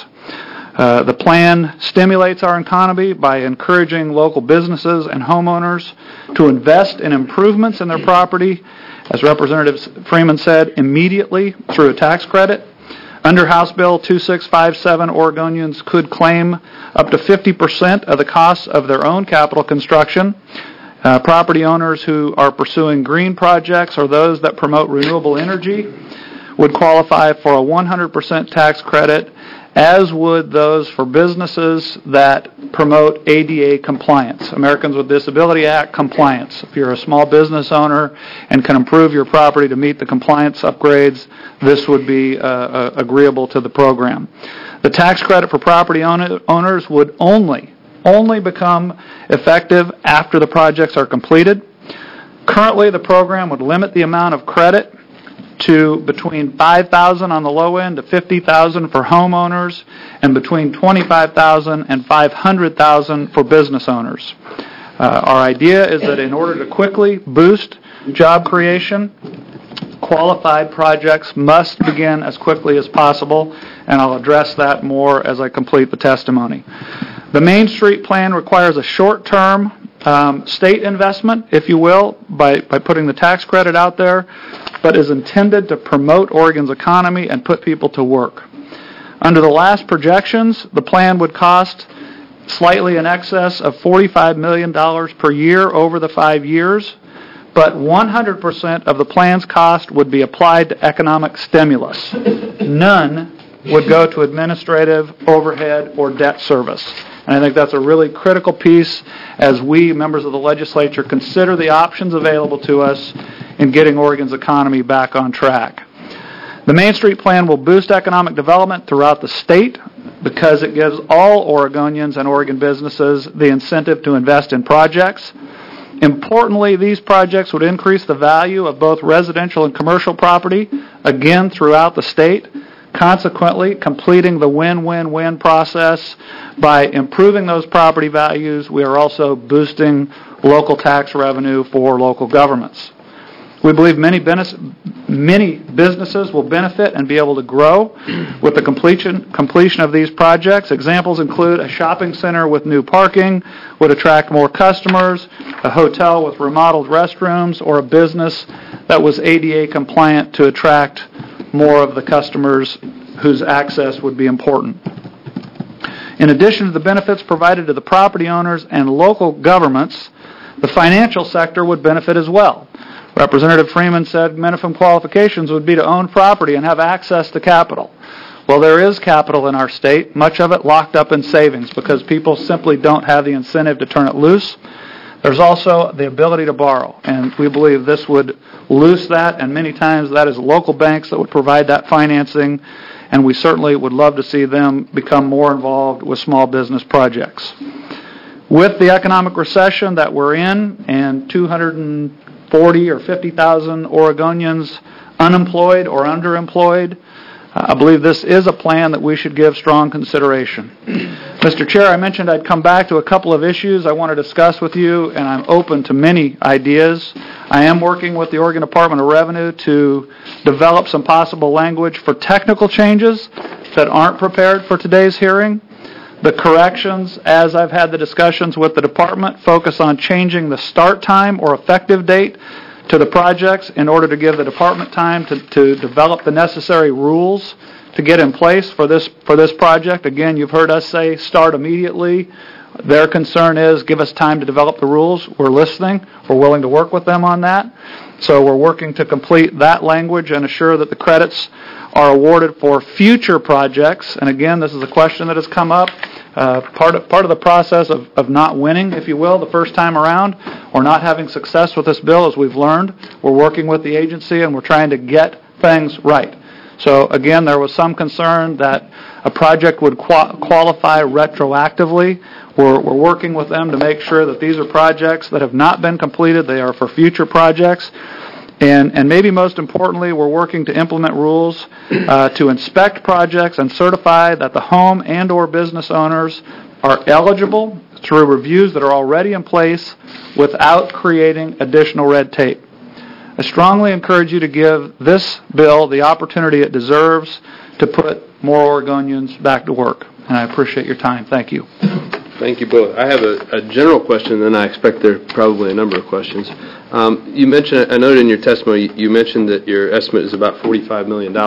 The plan stimulates our economy by encouraging local businesses and homeowners to invest in improvements in their property, as Representative Freeman said, immediately through a tax credit. Under House Bill 2657, Oregonians could claim up to 50% of the costs of their own capital construction. Property owners who are pursuing green projects or those that promote renewable energy would qualify for a 100% tax credit, as would those for businesses that promote ADA compliance, Americans with Disability Act compliance. If you're a small business owner and can improve your property to meet the compliance upgrades, this would be agreeable to the program. The tax credit for property owners would only become effective after the projects are completed. Currently, the program would limit the amount of credit to between $5,000 on the low end to $50,000 for homeowners, and between $25,000 and $500,000 for business owners. Our idea is that in order to quickly boost job creation, qualified projects must begin as quickly as possible, and I'll address that more as I complete the testimony. The Main Street plan requires a short-term state investment, if you will, by putting the tax credit out there, but is intended to promote Oregon's economy and put people to work. Under the last projections, the plan would cost slightly in excess of $45 million per year over the 5 years, but 100% of the plan's cost would be applied to economic stimulus. None would go to administrative, overhead, or debt service. And I think that's a really critical piece as we, members of the legislature, consider the options available to us in getting Oregon's economy back on track. The Main Street plan will boost economic development throughout the state because it gives all Oregonians and Oregon businesses the incentive to invest in projects. Importantly, these projects would increase the value of both residential and commercial property, again, throughout the state. Consequently, completing the win-win-win process by improving those property values, we are also boosting local tax revenue for local governments. We believe many businesses will benefit and be able to grow with the completion of these projects. Examples include a shopping center with new parking would attract more customers, a hotel with remodeled restrooms, or a business that was ADA compliant to attract more of the customers whose access would be important. In addition to the benefits provided to the property owners and local governments, the financial sector would benefit as well. Representative Freeman said minimum qualifications would be to own property and have access to capital. Well, there is capital in our state, much of it locked up in savings because people simply don't have the incentive to turn it loose. There's also the ability to borrow, and we believe this would loose that, and many times that is local banks that would provide that financing, and we certainly would love to see them become more involved with small business projects. With the economic recession that we're in and 240 or 50,000 Oregonians unemployed or underemployed, I believe this is a plan that we should give strong consideration. Mr. Chair, I mentioned I'd come back to a couple of issues I want to discuss with you, and I'm open to many ideas. I am working with the Oregon Department of Revenue to develop some possible language for technical changes that aren't prepared for today's hearing. The corrections, as I've had the discussions with the department, focus on changing the start time or effective date to the projects in order to give the department time to develop the necessary rules to get in place for this project. Again, you've heard us say start immediately. Their concern is give us time to develop the rules. We're listening. We're willing to work with them on that. So we're working to complete that language and assure that the credits are awarded for future projects. And again, this is a question that has come up. Part of the process of not winning, if you will, the first time around, or not having success with this bill, as we've learned, we're working with the agency and we're trying to get things right. So again, there was some concern that a project would qualify retroactively. We're working with them to make sure that these are projects that have not been completed. They are for future projects. And maybe most importantly, we're working to implement rules to inspect projects and certify that the home and or business owners are eligible through reviews that are already in place without creating additional red tape. I strongly encourage you to give this bill the opportunity it deserves to put more Oregonians back to work. And I appreciate your time. Thank you. Thank you both. I have a general question, and I expect there are probably a number of questions. You mentioned, I noted in your testimony, you mentioned that your estimate is about $45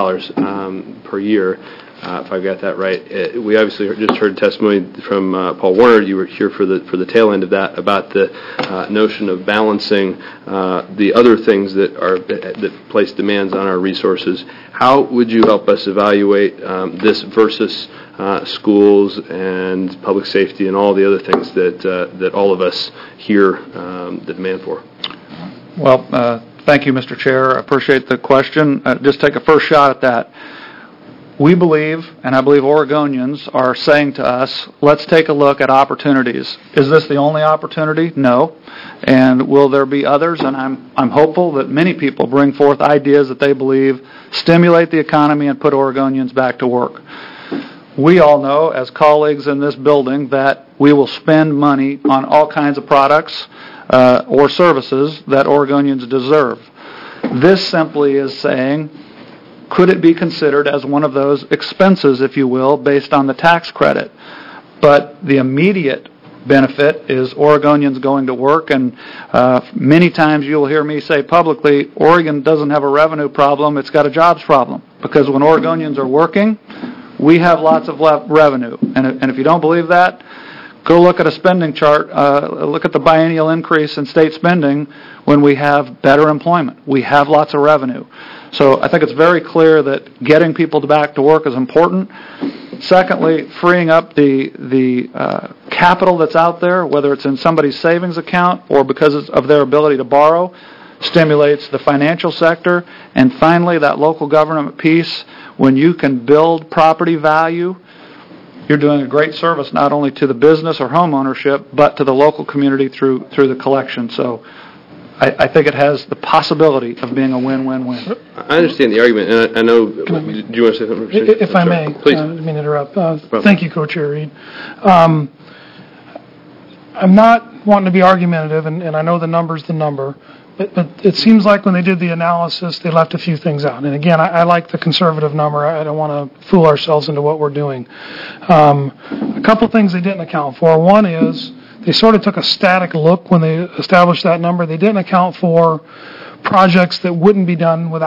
million per year, if I've got that right. We obviously just heard testimony from Paul Warner. You were here for the tail end of that about the notion of balancing the other things that place demands on our resources. How would you help us evaluate this versus schools and public safety and all the other things that all of us here the demand for? Well, thank you, Mr. Chair. I appreciate the question. Just take a first shot at that. We believe, and I believe Oregonians are saying to us, let's take a look at opportunities. Is this the only opportunity? No. And will there be others? And I'm hopeful that many people bring forth ideas that they believe stimulate the economy and put Oregonians back to work. We all know, as colleagues in this building, that we will spend money on all kinds of products or services that Oregonians deserve. This simply is saying, could it be considered as one of those expenses, if you will, based on the tax credit? But the immediate benefit is Oregonians going to work, and many times you'll hear me say publicly, Oregon doesn't have a revenue problem, it's got a jobs problem. Because when Oregonians are working, we have lots of revenue. And if you don't believe that, go look at a spending chart, look at the biennial increase in state spending when we have better employment. We have lots of revenue. So I think it's very clear that getting people back to work is important. Secondly, freeing up the capital that's out there, whether it's in somebody's savings account or because of their ability to borrow, stimulates the financial sector. And finally, that local government piece, when you can build property value, you're doing a great service not only to the business or home ownership, but to the local community through the collection. So I think it has the possibility of being a win-win-win. I understand the argument, and I know. Do you want to say something? If I may, please. I didn't mean to interrupt. Thank you, Co-Chair Reed. I'm not wanting to be argumentative, and I know the number's the number, but it seems like when they did the analysis, they left a few things out. And again, I like the conservative number. I don't want to fool ourselves into what we're doing. A couple things they didn't account for. One is they sort of took a static look when they established that number. They didn't account for projects that wouldn't be done without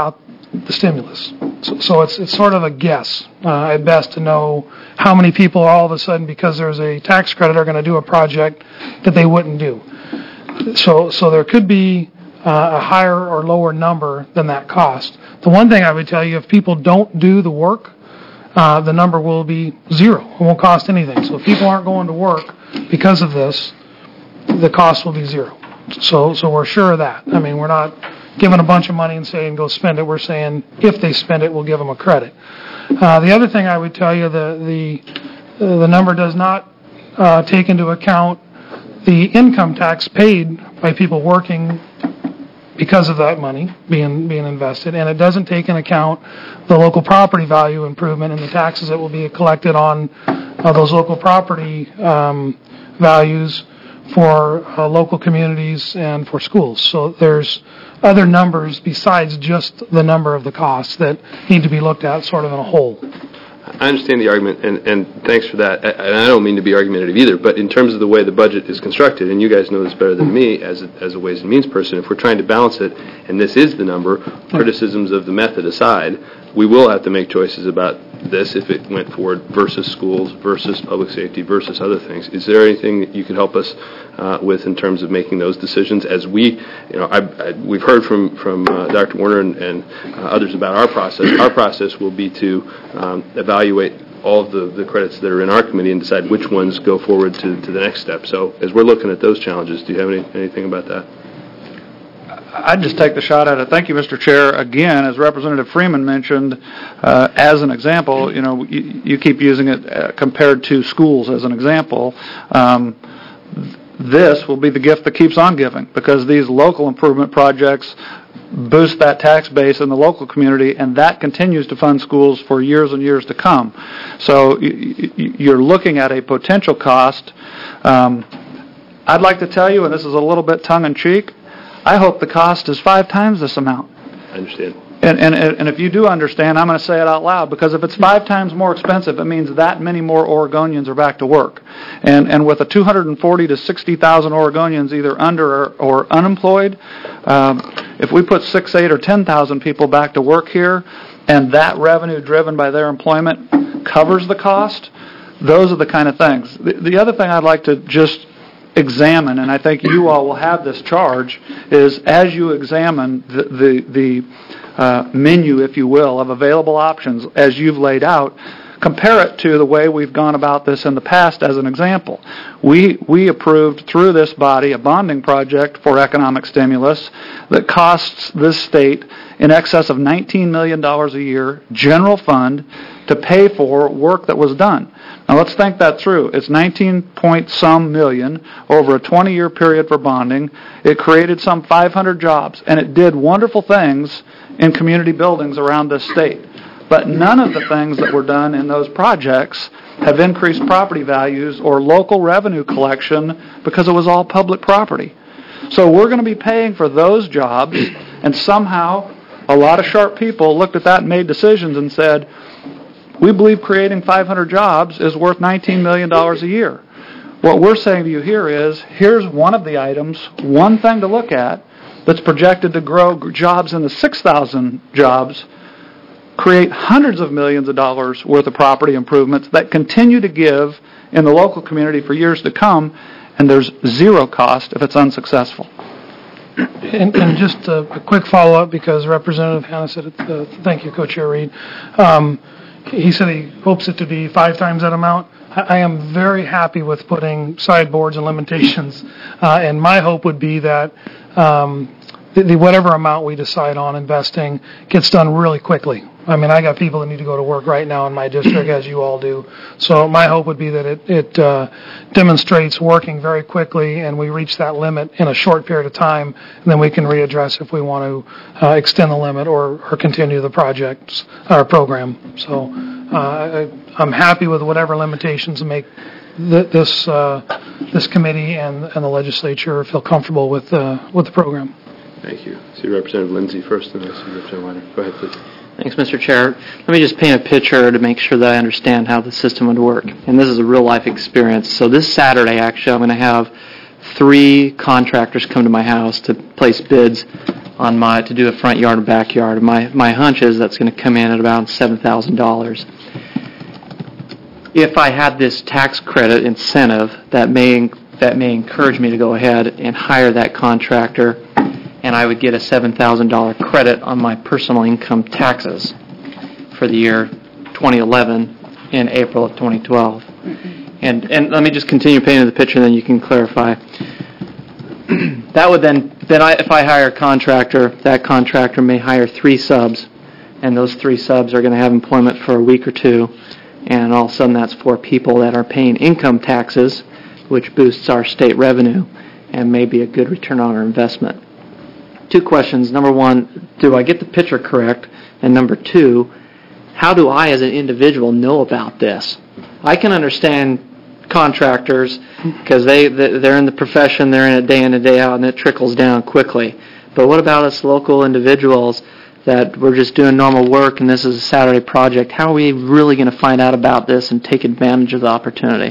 the stimulus. So it's sort of a guess at best to know how many people all of a sudden, because there's a tax credit, are going to do a project that they wouldn't do. So there could be a higher or lower number than that cost. The one thing I would tell you, if people don't do the work, the number will be zero. It won't cost anything. So if people aren't going to work because of this, the cost will be zero. So we're sure of that. I mean, we're not giving a bunch of money and saying go spend it. We're saying if they spend it, we'll give them a credit. The other thing I would tell you, the number does not take into account the income tax paid by people working because of that money being invested, and it doesn't take into account the local property value improvement and the taxes that will be collected on those local property values for local communities and for schools. So there's other numbers besides just the number of the costs that need to be looked at sort of in a whole. I understand the argument, and thanks for that. And I don't mean to be argumentative either, but in terms of the way the budget is constructed, and you guys know this better than me as a Ways and Means person, if we're trying to balance it, and this is the number, criticisms of the method aside, we will have to make choices about this if it went forward versus schools, versus public safety, versus other things. Is there anything that you could help us with in terms of making those decisions? As we, we've heard from Dr. Warner and others about our process. Our process will be to evaluate all of the credits that are in our committee and decide which ones go forward to the next step. So as we're looking at those challenges, do you have anything about that? I'd just take the shot at it. Thank you, Mr. Chair. Again, as Representative Freeman mentioned, as an example, you keep using it compared to schools as an example. This will be the gift that keeps on giving, because these local improvement projects boost that tax base in the local community, and that continues to fund schools for years and years to come. So you're looking at a potential cost. I'd like to tell you, and this is a little bit tongue-in-cheek, I hope the cost is 5 times this amount. I understand. And if you do understand, I'm going to say it out loud, because if it's 5 times more expensive, it means that many more Oregonians are back to work. And with a 240 to 60,000 Oregonians either under or unemployed, if we put 6, 8, or 10,000 people back to work here, and that revenue driven by their employment covers the cost, those are the kind of things. The other thing I'd like to just examine, and I think you all will have this charge, is as you examine the menu, if you will, of available options as you've laid out, compare it to the way we've gone about this in the past as an example. We approved through this body a bonding project for economic stimulus that costs this state in excess of $19 million a year, general fund, to pay for work that was done. Now let's think that through. It's 19-point-some million over a 20-year period for bonding. It created some 500 jobs, and it did wonderful things in community buildings around this state. But none of the things that were done in those projects have increased property values or local revenue collection, because it was all public property. So we're going to be paying for those jobs, and somehow a lot of sharp people looked at that and made decisions and said, we believe creating 500 jobs is worth $19 million a year. What we're saying to you here is, here's one of the items, one thing to look at that's projected to grow jobs in the 6,000 jobs, create hundreds of millions of dollars worth of property improvements that continue to give in the local community for years to come, and there's zero cost if it's unsuccessful. And just a quick follow-up, because Representative Hanna said it. Thank you, Co-Chair Reed. He said he hopes it to be 5 times that amount. I am very happy with putting sideboards and limitations, and my hope would be that whatever amount we decide on investing gets done really quickly. I mean, I got people that need to go to work right now in my district, as you all do. So my hope would be that it demonstrates working very quickly, and we reach that limit in a short period of time, and then we can readdress if we want to extend the limit or continue the projects or program. So I'm happy with whatever limitations make this committee and the legislature feel comfortable with the program. Thank you. See Representative Lindsay first, and then see Representative Weiner. Go ahead, please. Thanks, Mr. Chair. Let me just paint a picture to make sure that I understand how the system would work. And this is a real-life experience. So this Saturday, actually, I'm going to have 3 contractors come to my house to place bids to do a front yard and backyard. My hunch is that's going to come in at about $7,000. If I had this tax credit incentive, that may encourage me to go ahead and hire that contractor, and I would get a $7,000 credit on my personal income taxes for the year 2011 in April of 2012. And let me just continue painting the picture, then you can clarify. That would if I hire a contractor, that contractor may hire 3 subs, and those 3 subs are going to have employment for a week or 2, and all of a sudden that's 4 people that are paying income taxes, which boosts our state revenue and may be a good return on our investment. 2 questions. Number 1, do I get the picture correct? And number 2, how do I as an individual know about this? I can understand contractors because they're in the profession, they're in it day in and day out, and it trickles down quickly. But what about us local individuals that we're just doing normal work and this is a Saturday project? How are we really going to find out about this and take advantage of the opportunity?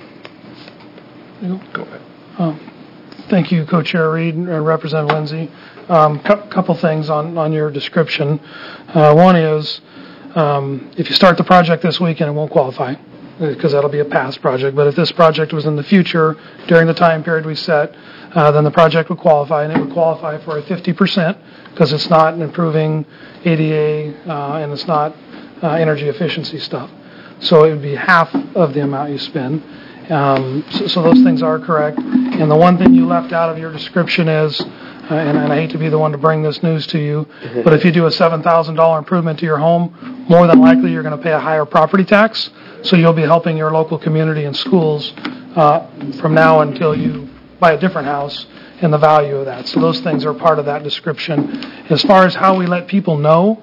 Go ahead. Thank you, Co-Chair Reed and Representative Lindsay. Couple things on your description. One is if you start the project this weekend, it won't qualify because that'll be a past project. But if this project was in the future during the time period we set, then the project would qualify, and it would qualify for a 50% because it's not improving ADA and it's not energy efficiency stuff. So it would be half of the amount you spend. So those things are correct. And the one thing you left out of your description is, and I hate to be the one to bring this news to you, but if you do a $7,000 improvement to your home, more than likely you're going to pay a higher property tax. So you'll be helping your local community and schools from now until you buy a different house and the value of that. So those things are part of that description. As far as how we let people know,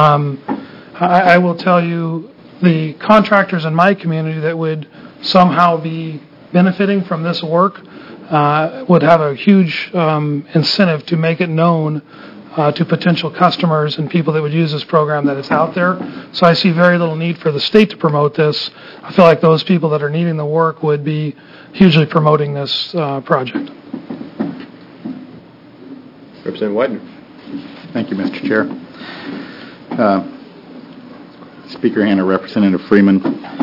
I will tell you the contractors in my community that would somehow be benefiting from this work would have a huge incentive to make it known to potential customers and people that would use this program that it's out there. So I see very little need for the state to promote this. I feel like those people that are needing the work would be hugely promoting this project. Representative Wyden. Thank you, Mr. Chair. Speaker Hanna, Representative Freeman.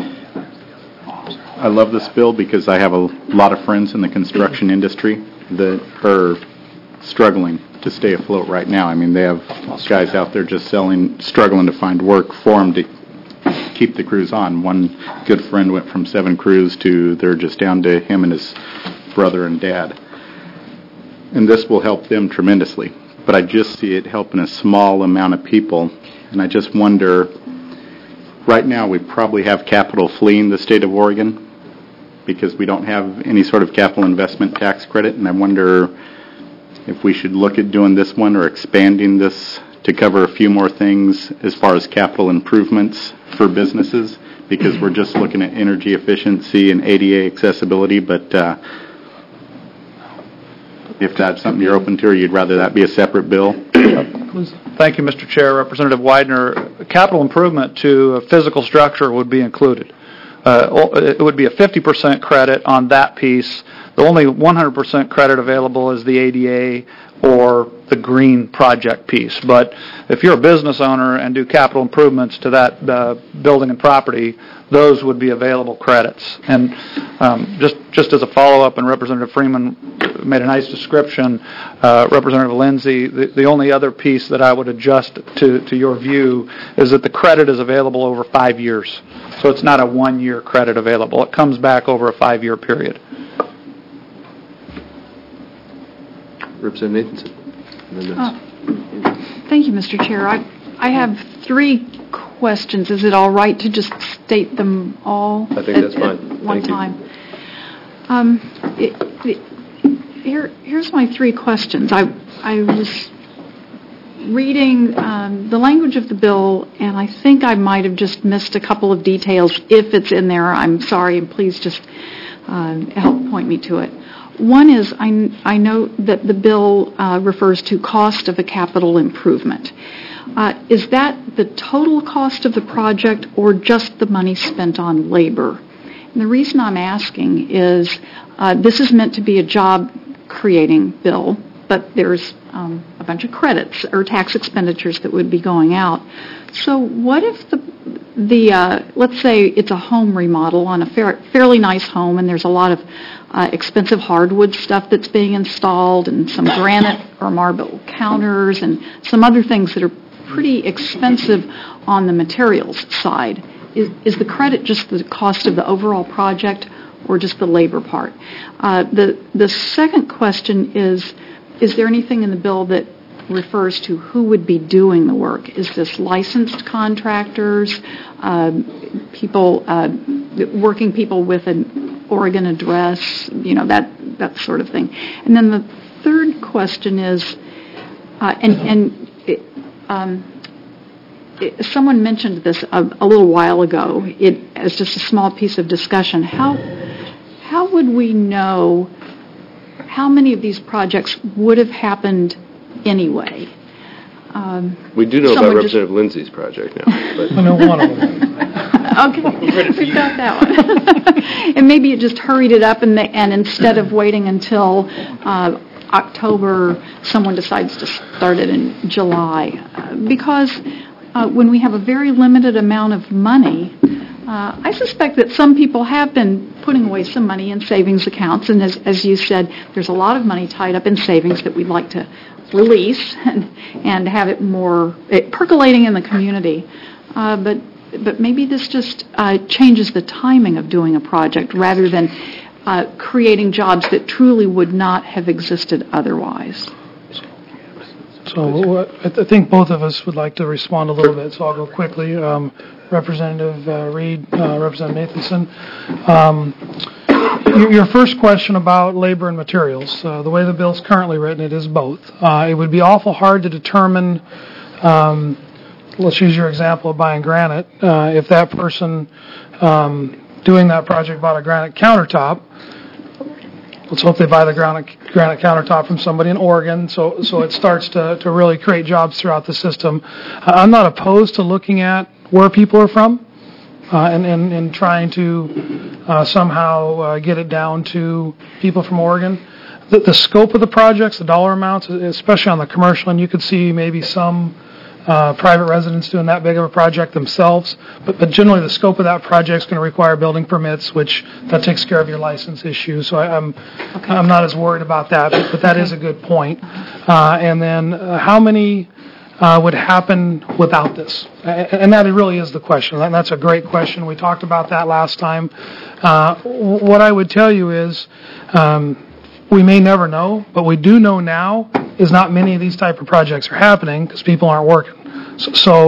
I love this bill because I have a lot of friends in the construction industry that are struggling to stay afloat right now. I mean, they have guys out there just struggling to find work for them to keep the crews on. One good friend went from 7 crews to they're just down to him and his brother and dad. And this will help them tremendously. But I just see it helping a small amount of people. And I just wonder, right now we probably have capital fleeing the state of Oregon because we don't have any sort of capital investment tax credit. And I wonder if we should look at doing this one or expanding this to cover a few more things as far as capital improvements for businesses, because we're just looking at energy efficiency and ADA accessibility. But if that's something you're open to, or you'd rather that be a separate bill? Thank you, Mr. Chair. Representative Widener, capital improvement to a physical structure would be included. It would be a 50% credit on that piece. The only 100% credit available is the ADA or the green project piece. But if you're a business owner and do capital improvements to that building and property, those would be available credits. And just as a follow-up, and Representative Freeman made a nice description, Representative Lindsay, the only other piece that I would adjust to your view is that the credit is available over 5 years. So it's not a 1-year credit available. It comes back over a 5-year period. Representative Nathanson. Thank you, Mr. Chair. I have 3 questions. Is it all right to just state them all I think that's fine. at one time? Here's my 3 questions. I was reading the language of the bill, and I think I might have just missed a couple of details. If it's in there, I'm sorry, and please just help point me to it. One is I know that the bill refers to cost of a capital improvement. Is that the total cost of the project or just the money spent on labor? And the reason I'm asking is this is meant to be a job-creating bill, but there's a bunch of credits or tax expenditures that would be going out. So what if let's say it's a home remodel on a fairly nice home, and there's a lot of expensive hardwood stuff that's being installed, and some granite or marble counters, and some other things that are pretty expensive on the materials side. Is the credit just the cost of the overall project, or just the labor part? The second question is there anything in the bill that refers to who would be doing the work? Is this licensed contractors, working people with an Oregon address, that sort of thing? And then the third question is, someone mentioned this a little while ago, as just a small piece of discussion. How would we know how many of these projects would have happened anyway? We do know about Representative Lindsay's project now. But I know one of them. Okay, we've got that one. And maybe it just hurried it up, and instead of waiting until October, someone decides to start it in July. Because when we have a very limited amount of money, I suspect that some people have been putting away some money in savings accounts, and as you said, there's a lot of money tied up in savings that we'd like to release and have it more percolating in the community. But maybe this just changes the timing of doing a project rather than creating jobs that truly would not have existed otherwise. So I think both of us would like to respond a little bit, so I'll go quickly. Representative Reed, Representative Nathanson. Your first question about labor and materials, the way the bill's currently written, it is both. It would be awful hard to determine, let's use your example of buying granite, if that person doing that project bought a granite countertop. Let's hope they buy the granite countertop from somebody in Oregon, so it starts to really create jobs throughout the system. I'm not opposed to looking at where people are from and trying to somehow get it down to people from Oregon. The scope of the projects, the dollar amounts, especially on the commercial, and you could see maybe some private residents doing that big of a project themselves, but generally the scope of that project is going to require building permits, which that takes care of your license issue. So I'm not as worried about that, but that is a good point. And then how many would happen without this? And that really is the question. And that's a great question. We talked about that last time. What I would tell you is we may never know, but we do know now is not many of these type of projects are happening because people aren't working. So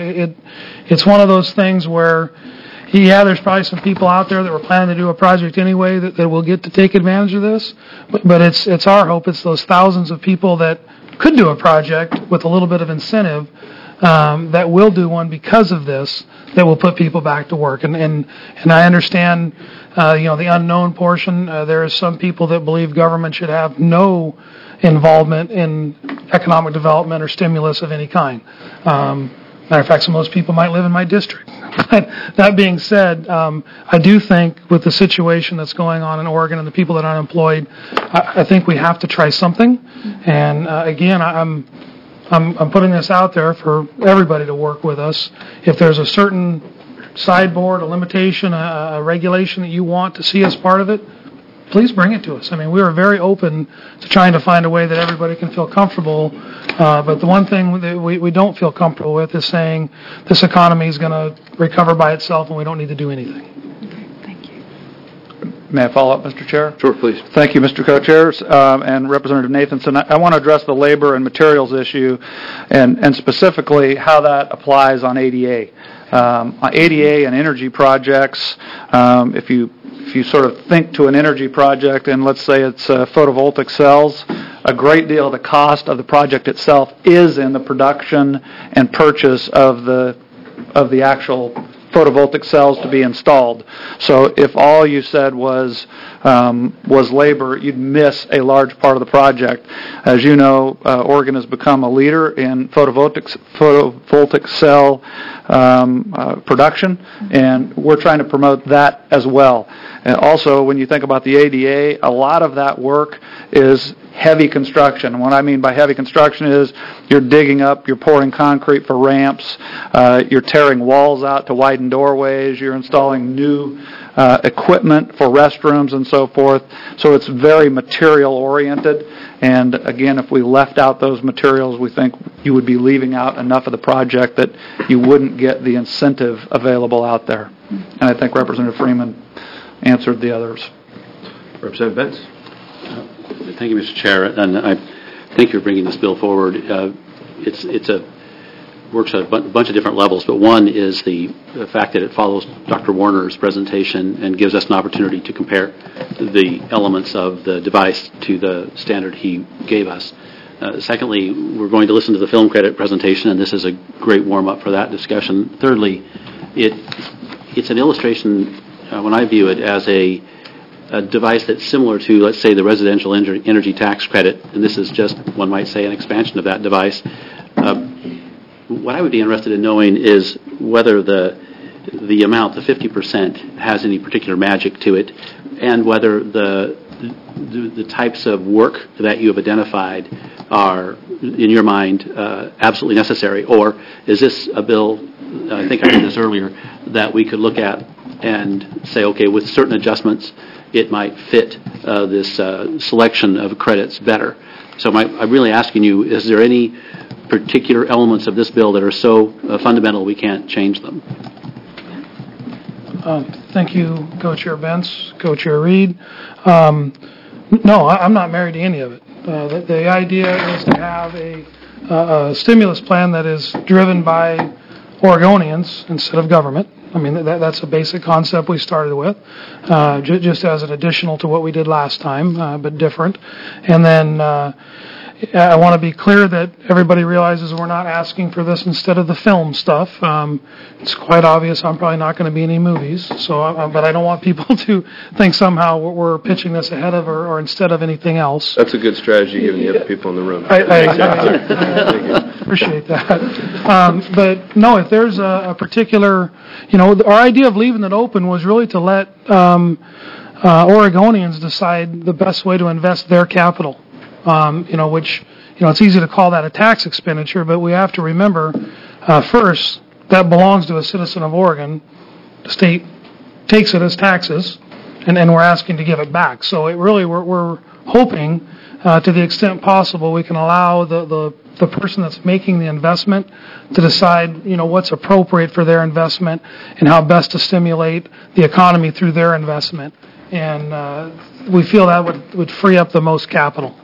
it's one of those things where, yeah, there's probably some people out there that were planning to do a project anyway that will get to take advantage of this. But it's our hope it's those thousands of people that could do a project with a little bit of incentive that will do one because of this, that will put people back to work. And I understand, the unknown portion. There is some people that believe government should have no involvement in economic development or stimulus of any kind. Matter of fact, some of those people might live in my district. But that being said, I do think with the situation that's going on in Oregon and the people that are unemployed, I think we have to try something. And again, I'm putting this out there for everybody to work with us. If there's a certain sideboard, a limitation, a regulation that you want to see as part of it, please bring it to us. I mean, we are very open to trying to find a way that everybody can feel comfortable. But the one thing that we don't feel comfortable with is saying this economy is going to recover by itself and we don't need to do anything. Thank you. May I follow up, Mr. Chair? Sure, please. Thank you, Mr. Co-Chairs, and Representative Nathanson. I want to address the labor and materials issue and specifically how that applies on ADA. ADA and energy projects, if you sort of think to an energy project and let's say it's photovoltaic cells, a great deal of the cost of the project itself is in the production and purchase of the actual photovoltaic cells to be installed. So if all you said was labor, you'd miss a large part of the project. As you know, Oregon has become a leader in photovoltaic cell production, and we're trying to promote that as well. And also, when you think about the ADA, a lot of that work is heavy construction. And what I mean by heavy construction is you're digging up, you're pouring concrete for ramps, you're tearing walls out to widen doorways, you're installing new equipment for restrooms and so forth. So it's very material oriented. And again, if we left out those materials, we think you would be leaving out enough of the project that you wouldn't get the incentive available out there. And I think Representative Freeman answered the others. Representative Benz. Thank you, Mr. Chair, and I thank you for bringing this bill forward. Works at a bunch of different levels, but one is the fact that it follows Dr. Warner's presentation and gives us an opportunity to compare the elements of the device to the standard he gave us. Secondly, we're going to listen to the film credit presentation, and this is a great warm-up for that discussion. Thirdly, it's an illustration, when I view it, as a device that's similar to, let's say, the residential energy tax credit, and this is just, one might say, an expansion of that device. What I would be interested in knowing is whether the amount, the 50%, has any particular magic to it, and whether the types of work that you have identified are, in your mind, absolutely necessary, or is this a bill, I think I did this earlier, that we could look at and say, okay, with certain adjustments, it might fit this selection of credits better. So I'm really asking you, is there any particular elements of this bill that are so fundamental we can't change them? Thank you, Co-Chair Bentz, Co-Chair Reed. No, I'm not married to any of it. The idea is to have a stimulus plan that is driven by Oregonians instead of government. I mean, that's a basic concept we started with, just as an additional to what we did last time, but different. And then I want to be clear that everybody realizes we're not asking for this instead of the film stuff. It's quite obvious I'm probably not going to be in any movies, but I don't want people to think somehow we're pitching this ahead of or instead of anything else. That's a good strategy given the other people in the room. I appreciate that. But no, if there's a particular, our idea of leaving it open was really to let Oregonians decide the best way to invest their capital. Which it's easy to call that a tax expenditure, but we have to remember, first, that belongs to a citizen of Oregon. The state takes it as taxes, and we're asking to give it back. So it really, we're hoping, to the extent possible, we can allow the person that's making the investment to decide, what's appropriate for their investment and how best to stimulate the economy through their investment. And we feel that would free up the most capital.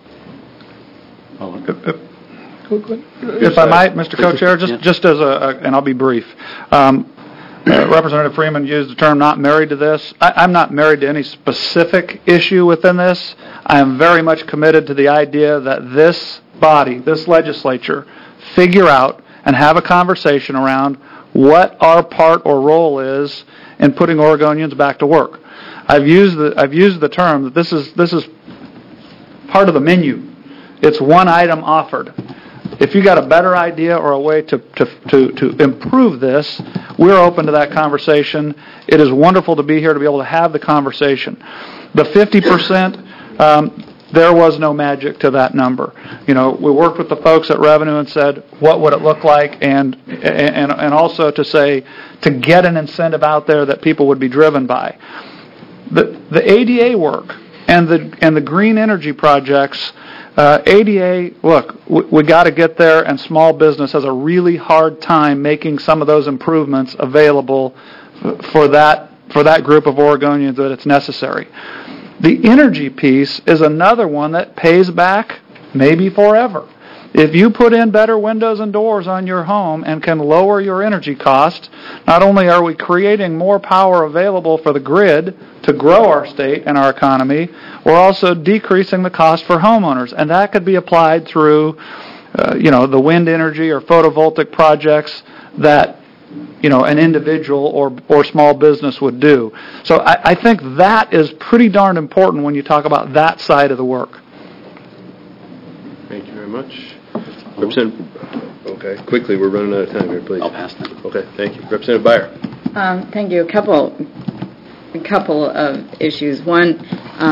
If I might, Mr. Co-Chair, just as and I'll be brief. Representative Freeman used the term "not married to this." I'm not married to any specific issue within this. I am very much committed to the idea that this body, this legislature, figure out and have a conversation around what our part or role is in putting Oregonians back to work. I've used the term that this is part of the menu. It's one item offered. If you got a better idea or a way to improve this, we're open to that conversation. It is wonderful to be here to be able to have the conversation. The 50%, there was no magic to that number. We worked with the folks at Revenue and said, what would it look like, and also to get an incentive out there that people would be driven by. The ADA work and the green energy projects. ADA, look, we got to get there, and small business has a really hard time making some of those improvements available for that group of Oregonians that it's necessary. The energy piece is another one that pays back maybe forever. If you put in better windows and doors on your home and can lower your energy cost, not only are we creating more power available for the grid to grow our state and our economy, we're also decreasing the cost for homeowners. And that could be applied through, the wind energy or photovoltaic projects that, an individual or small business would do. So I think that is pretty darn important when you talk about that side of the work. Thank you very much. Okay, quickly, we're running out of time here, please. I'll pass that. Okay, thank you. Representative Beyer. Thank you. A couple of issues. One,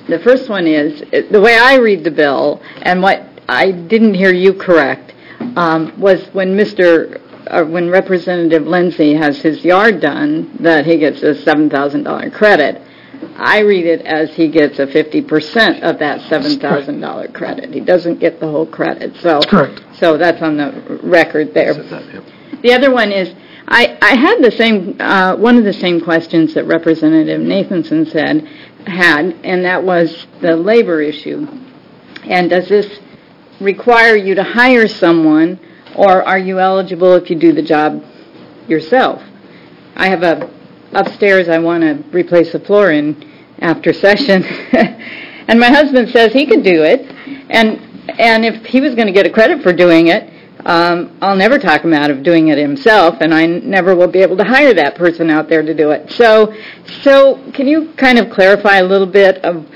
The first one is, the way I read the bill, and what I didn't hear you correct, was when when Representative Lindsay has his yard done, that he gets a $7,000 credit. I read it as he gets a 50% of that $7,000 credit. He doesn't get the whole credit. So, That's correct. So that's on the record there. The other one is, I had the same, one of the same questions that Representative Nathanson had, and that was the labor issue. And does this require you to hire someone, or are you eligible if you do the job yourself? I have upstairs I want to replace the floor in after session, and my husband says he can do it, and if he was going to get a credit for doing it, I'll never talk him out of doing it himself, and I never will be able to hire that person out there to do it. So can you kind of clarify a little bit of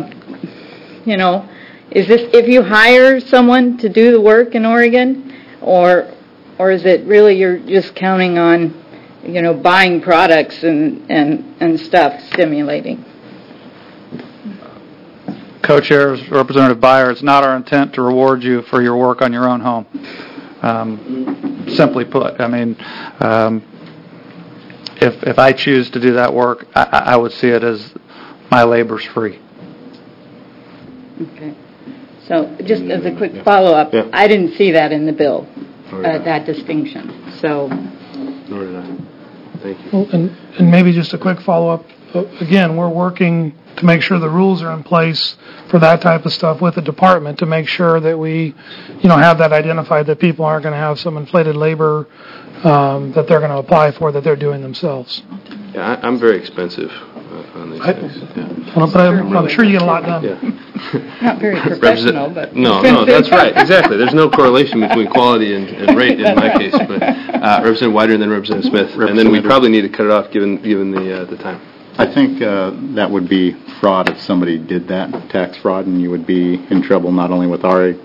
is this if you hire someone to do the work in Oregon, or is it really you're just counting on buying products and stuff stimulating? Co-chairs, Representative Byer, it's not our intent to reward you for your work on your own home. Simply put, I mean, if I choose to do that work, I would see it as my labor's free. Okay. So just as a quick follow-up, I didn't see that in the bill, that distinction. So. Nor did I. Thank you. Well, and maybe just a quick follow-up. Again, we're working to make sure the rules are in place for that type of stuff with the department to make sure that we, have that identified, that people aren't going to have some inflated labor that they're going to apply for that they're doing themselves. Yeah, I'm very expensive on these things. Yeah. Well, but I'm sure you get a lot done. Yeah. Not very professional, but... No, that's right. Exactly. There's no correlation between quality and rate in my case. But Representative Wider and then Representative Smith. And then we probably need to cut it off given the time. I think that would be fraud if somebody did that, tax fraud, and you would be in trouble not only with our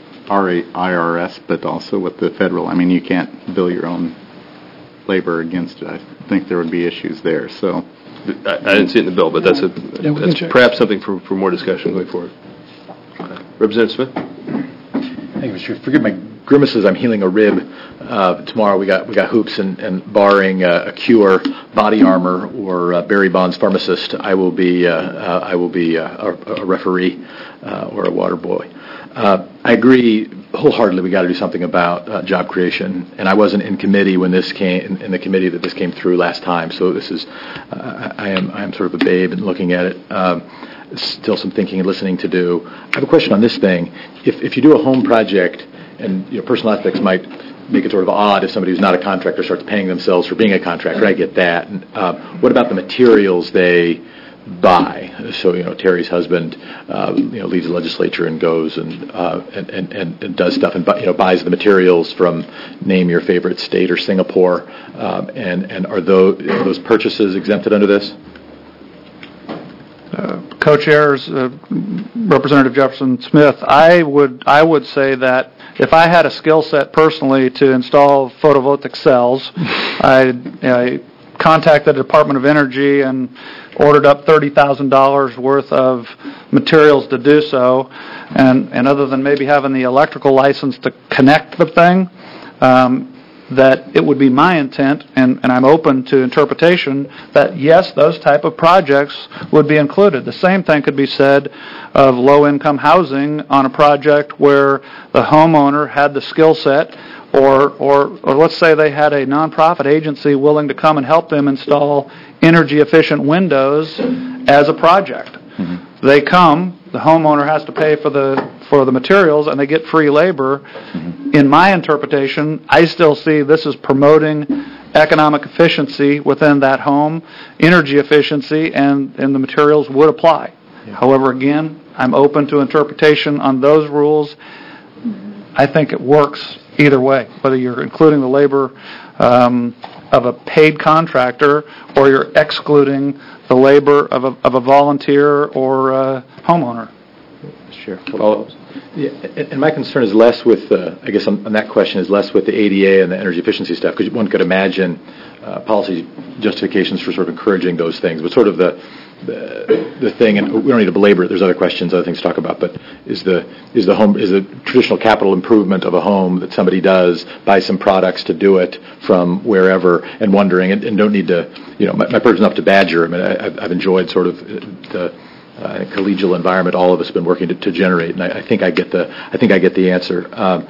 IRS, but also with the federal. I mean, you can't bill your own labor against it. I think there would be issues there. So I didn't see it in the bill, but that's perhaps something for more discussion going forward. Okay. Representative Smith? Thank you, Mr. Chair. Forgive my grimaces. I'm healing a rib. Tomorrow we got hoops and barring a cure, body armor, or Barry Bonds pharmacist, I will be a referee or a water boy. I agree wholeheartedly. We got to do something about job creation, and I wasn't in committee when this came in the committee that this came through last time. So this is I am sort of a babe in looking at it. Still some thinking and listening to do. I have a question on this thing. If you do a home project, and personal ethics might make it sort of odd if somebody who's not a contractor starts paying themselves for being a contractor. I get that. And, what about the materials they buy? So Terry's husband leaves the legislature and goes and does stuff and buys the materials from name your favorite state or Singapore. And are those purchases exempted under this? Co-chairs, Representative Jefferson Smith, I would say that if I had a skill set personally to install photovoltaic cells, I contacted the Department of Energy and ordered up $30,000 worth of materials to do so, and other than maybe having the electrical license to connect the thing, that it would be my intent, and I'm open to interpretation, that yes, those type of projects would be included. The same thing could be said of low-income housing on a project where the homeowner had the skill set, or let's say they had a nonprofit agency willing to come and help them install energy-efficient windows as a project. Mm-hmm. They come, the homeowner has to pay for the materials, and they get free labor. Mm-hmm. In my interpretation, I still see this as promoting economic efficiency within that home, energy efficiency, and the materials would apply. Yeah. However, again, I'm open to interpretation on those rules. I think it works either way, whether you're including the labor of a paid contractor or you're excluding the labor of a volunteer or a homeowner. Sure. Yeah, and my concern is less with, I guess on that question, is less with the ADA and the energy efficiency stuff, because one could imagine policy justifications for sort of encouraging those things, but sort of the the thing, and we don't need to belabor it. There's other questions, other things to talk about. But is the traditional capital improvement of a home that somebody does, buy some products to do it from wherever, and wondering, and don't need to, my person's up to badger. I mean, I've enjoyed sort of the collegial environment all of us have been working to generate, and I think I get the answer.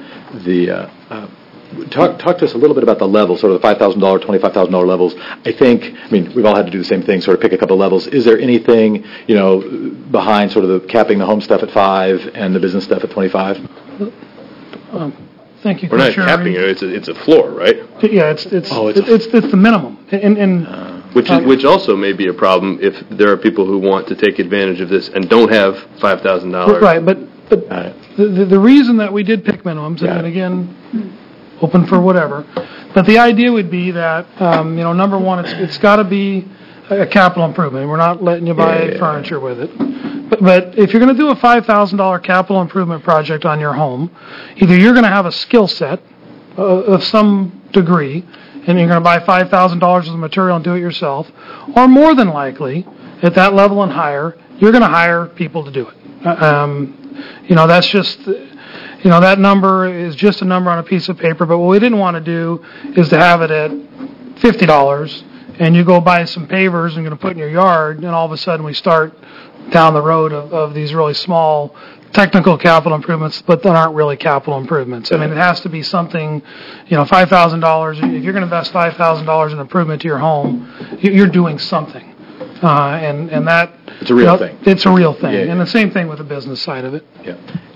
Talk to us a little bit about the levels, sort of the $5,000, $25,000 levels. We've all had to do the same thing, sort of pick a couple levels. Is there anything, behind sort of the capping the home stuff at 5 and the business stuff at 25? Thank you, We're not capping it. It's a floor, right? Yeah, it's the minimum. Which also may be a problem if there are people who want to take advantage of this and don't have $5,000. Right, but the reason that we did pick minimums, and again, open for whatever, but the idea would be that, number one, it's got to be a capital improvement. We're not letting you buy furniture with it. But if you're going to do a $5,000 capital improvement project on your home, either you're going to have a skill set of some degree, and you're going to buy $5,000 worth of material and do it yourself, or more than likely, at that level and higher, you're going to hire people to do it. That's just, that number is just a number on a piece of paper, but what we didn't want to do is to have it at $50, and you go buy some pavers and you're going to put in your yard, and all of a sudden we start down the road of these really small technical capital improvements, but that aren't really capital improvements. I mean, it has to be something, $5,000. If you're going to invest $5,000 in improvement to your home, you're doing something. And that... It's a real thing. It's a real thing. And the same thing with the business side of it. Yeah.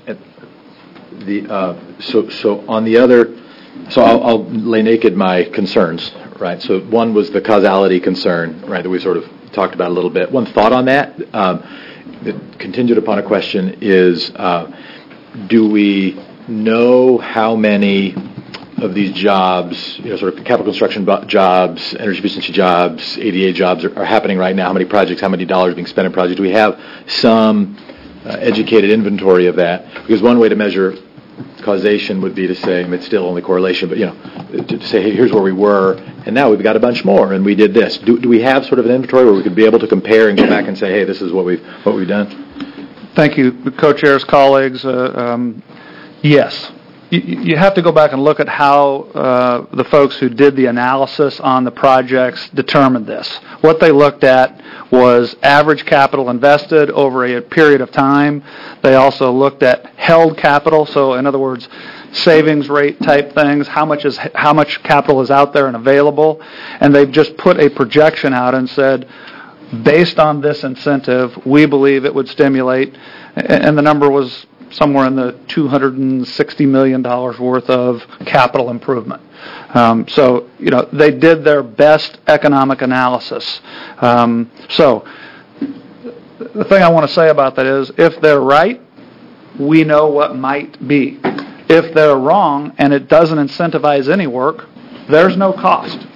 So on the other... So I'll lay naked my concerns, right? So one was the causality concern, right, that we sort of talked about a little bit. One thought on that, contingent upon a question, is do we know how many of these jobs, sort of capital construction jobs, energy efficiency jobs, ADA jobs are happening right now? How many projects, how many dollars being spent in projects? Do we have some educated inventory of that? Because one way to measure causation would be to say, it's still only correlation, but to say, hey, here's where we were, and now we've got a bunch more, and we did this. Do we have sort of an inventory where we could be able to compare and go back and say, hey, this is what we've done? Thank you, co-chairs, colleagues. Yes. You have to go back and look at how the folks who did the analysis on the projects determined this. What they looked at was average capital invested over a period of time. They also looked at held capital, so in other words, savings rate type things, how much capital is out there and available, and they've just put a projection out and said, based on this incentive, we believe it would stimulate, and the number was somewhere in the $260 million worth of capital improvement. So, they did their best economic analysis. So, the thing I want to say about that is, if they're right, we know what might be. If they're wrong and it doesn't incentivize any work, there's no cost.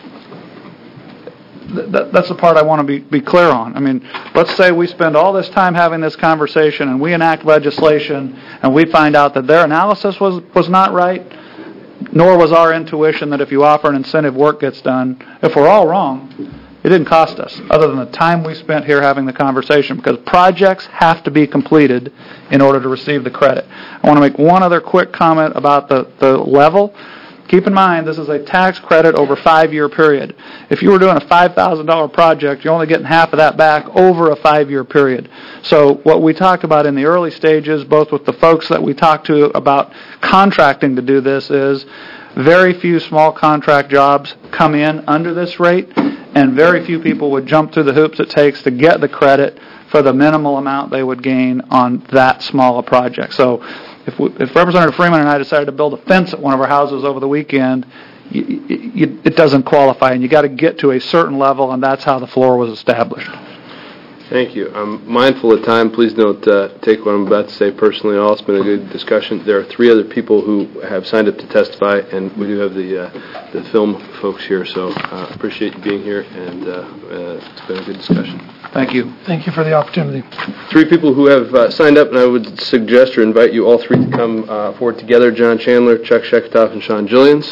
That's the part I want to be clear on. I mean, let's say we spend all this time having this conversation and we enact legislation and we find out that their analysis was not right, nor was our intuition that if you offer an incentive, work gets done. If we're all wrong, it didn't cost us, other than the time we spent here having the conversation, because projects have to be completed in order to receive the credit. I want to make one other quick comment about the level. Keep in mind, this is a tax credit over a 5-year period. If you were doing a $5,000 project, you're only getting half of that back over a 5-year period. So what we talked about in the early stages, both with the folks that we talked to about contracting to do this, is very few small contract jobs come in under this rate, and very few people would jump through the hoops it takes to get the credit for the minimal amount they would gain on that small a project. So if Representative Freeman and I decided to build a fence at one of our houses over the weekend, it doesn't qualify, and you got to get to a certain level, and that's how the floor was established. Thank you. I'm mindful of time. Please don't take what I'm about to say personally at all. It's been a good discussion. There are 3 other people who have signed up to testify, and we do have the film folks here, so I appreciate you being here, and it's been a good discussion. Thank you. Thank you for the opportunity. 3 people who have signed up, and I would suggest or invite you all 3 to come forward together: John Chandler, Chuck Sheketoff, and Sean Jillians.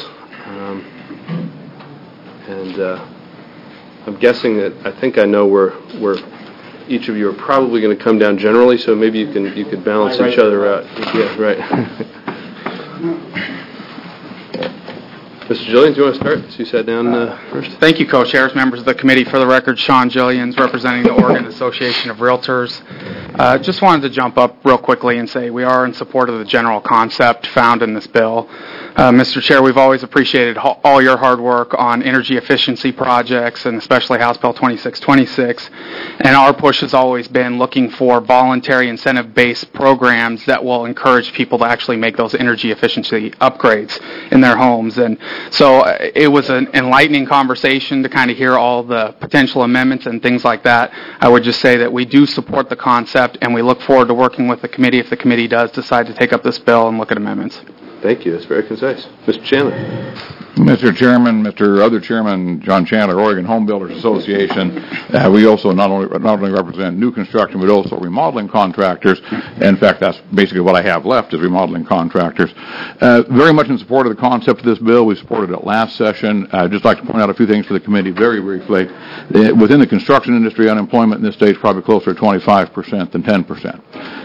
I'm guessing that I think I know where each of you are probably going to come down generally, so maybe you could balance each other out. Yeah, right. Mr. Jillians, do you want to start? So you sat down first. Thank you, co-chairs, members of the committee. For the record, Sean Jillians, representing the Oregon Association of Realtors. Just wanted to jump up real quickly and say we are in support of the general concept found in this bill. Mr. Chair, we've always appreciated all your hard work on energy efficiency projects, and especially House Bill 2626. And our push has always been looking for voluntary incentive-based programs that will encourage people to actually make those energy efficiency upgrades in their homes. And so it was an enlightening conversation to kind of hear all the potential amendments and things like that. I would just say that we do support the concept, and we look forward to working with the committee if the committee does decide to take up this bill and look at amendments. Thank you. That's very concise. Mr. Chandler. Mr. Chairman, Mr. Other Chairman, John Chandler, Oregon Home Builders Association. We also not only represent new construction, but also remodeling contractors. In fact, that's basically what I have left is remodeling contractors. Very much in support of the concept of this bill. We supported it last session. I'd just like to point out a few things for the committee very briefly. Within the construction industry, unemployment in this state is probably closer to 25% than 10%.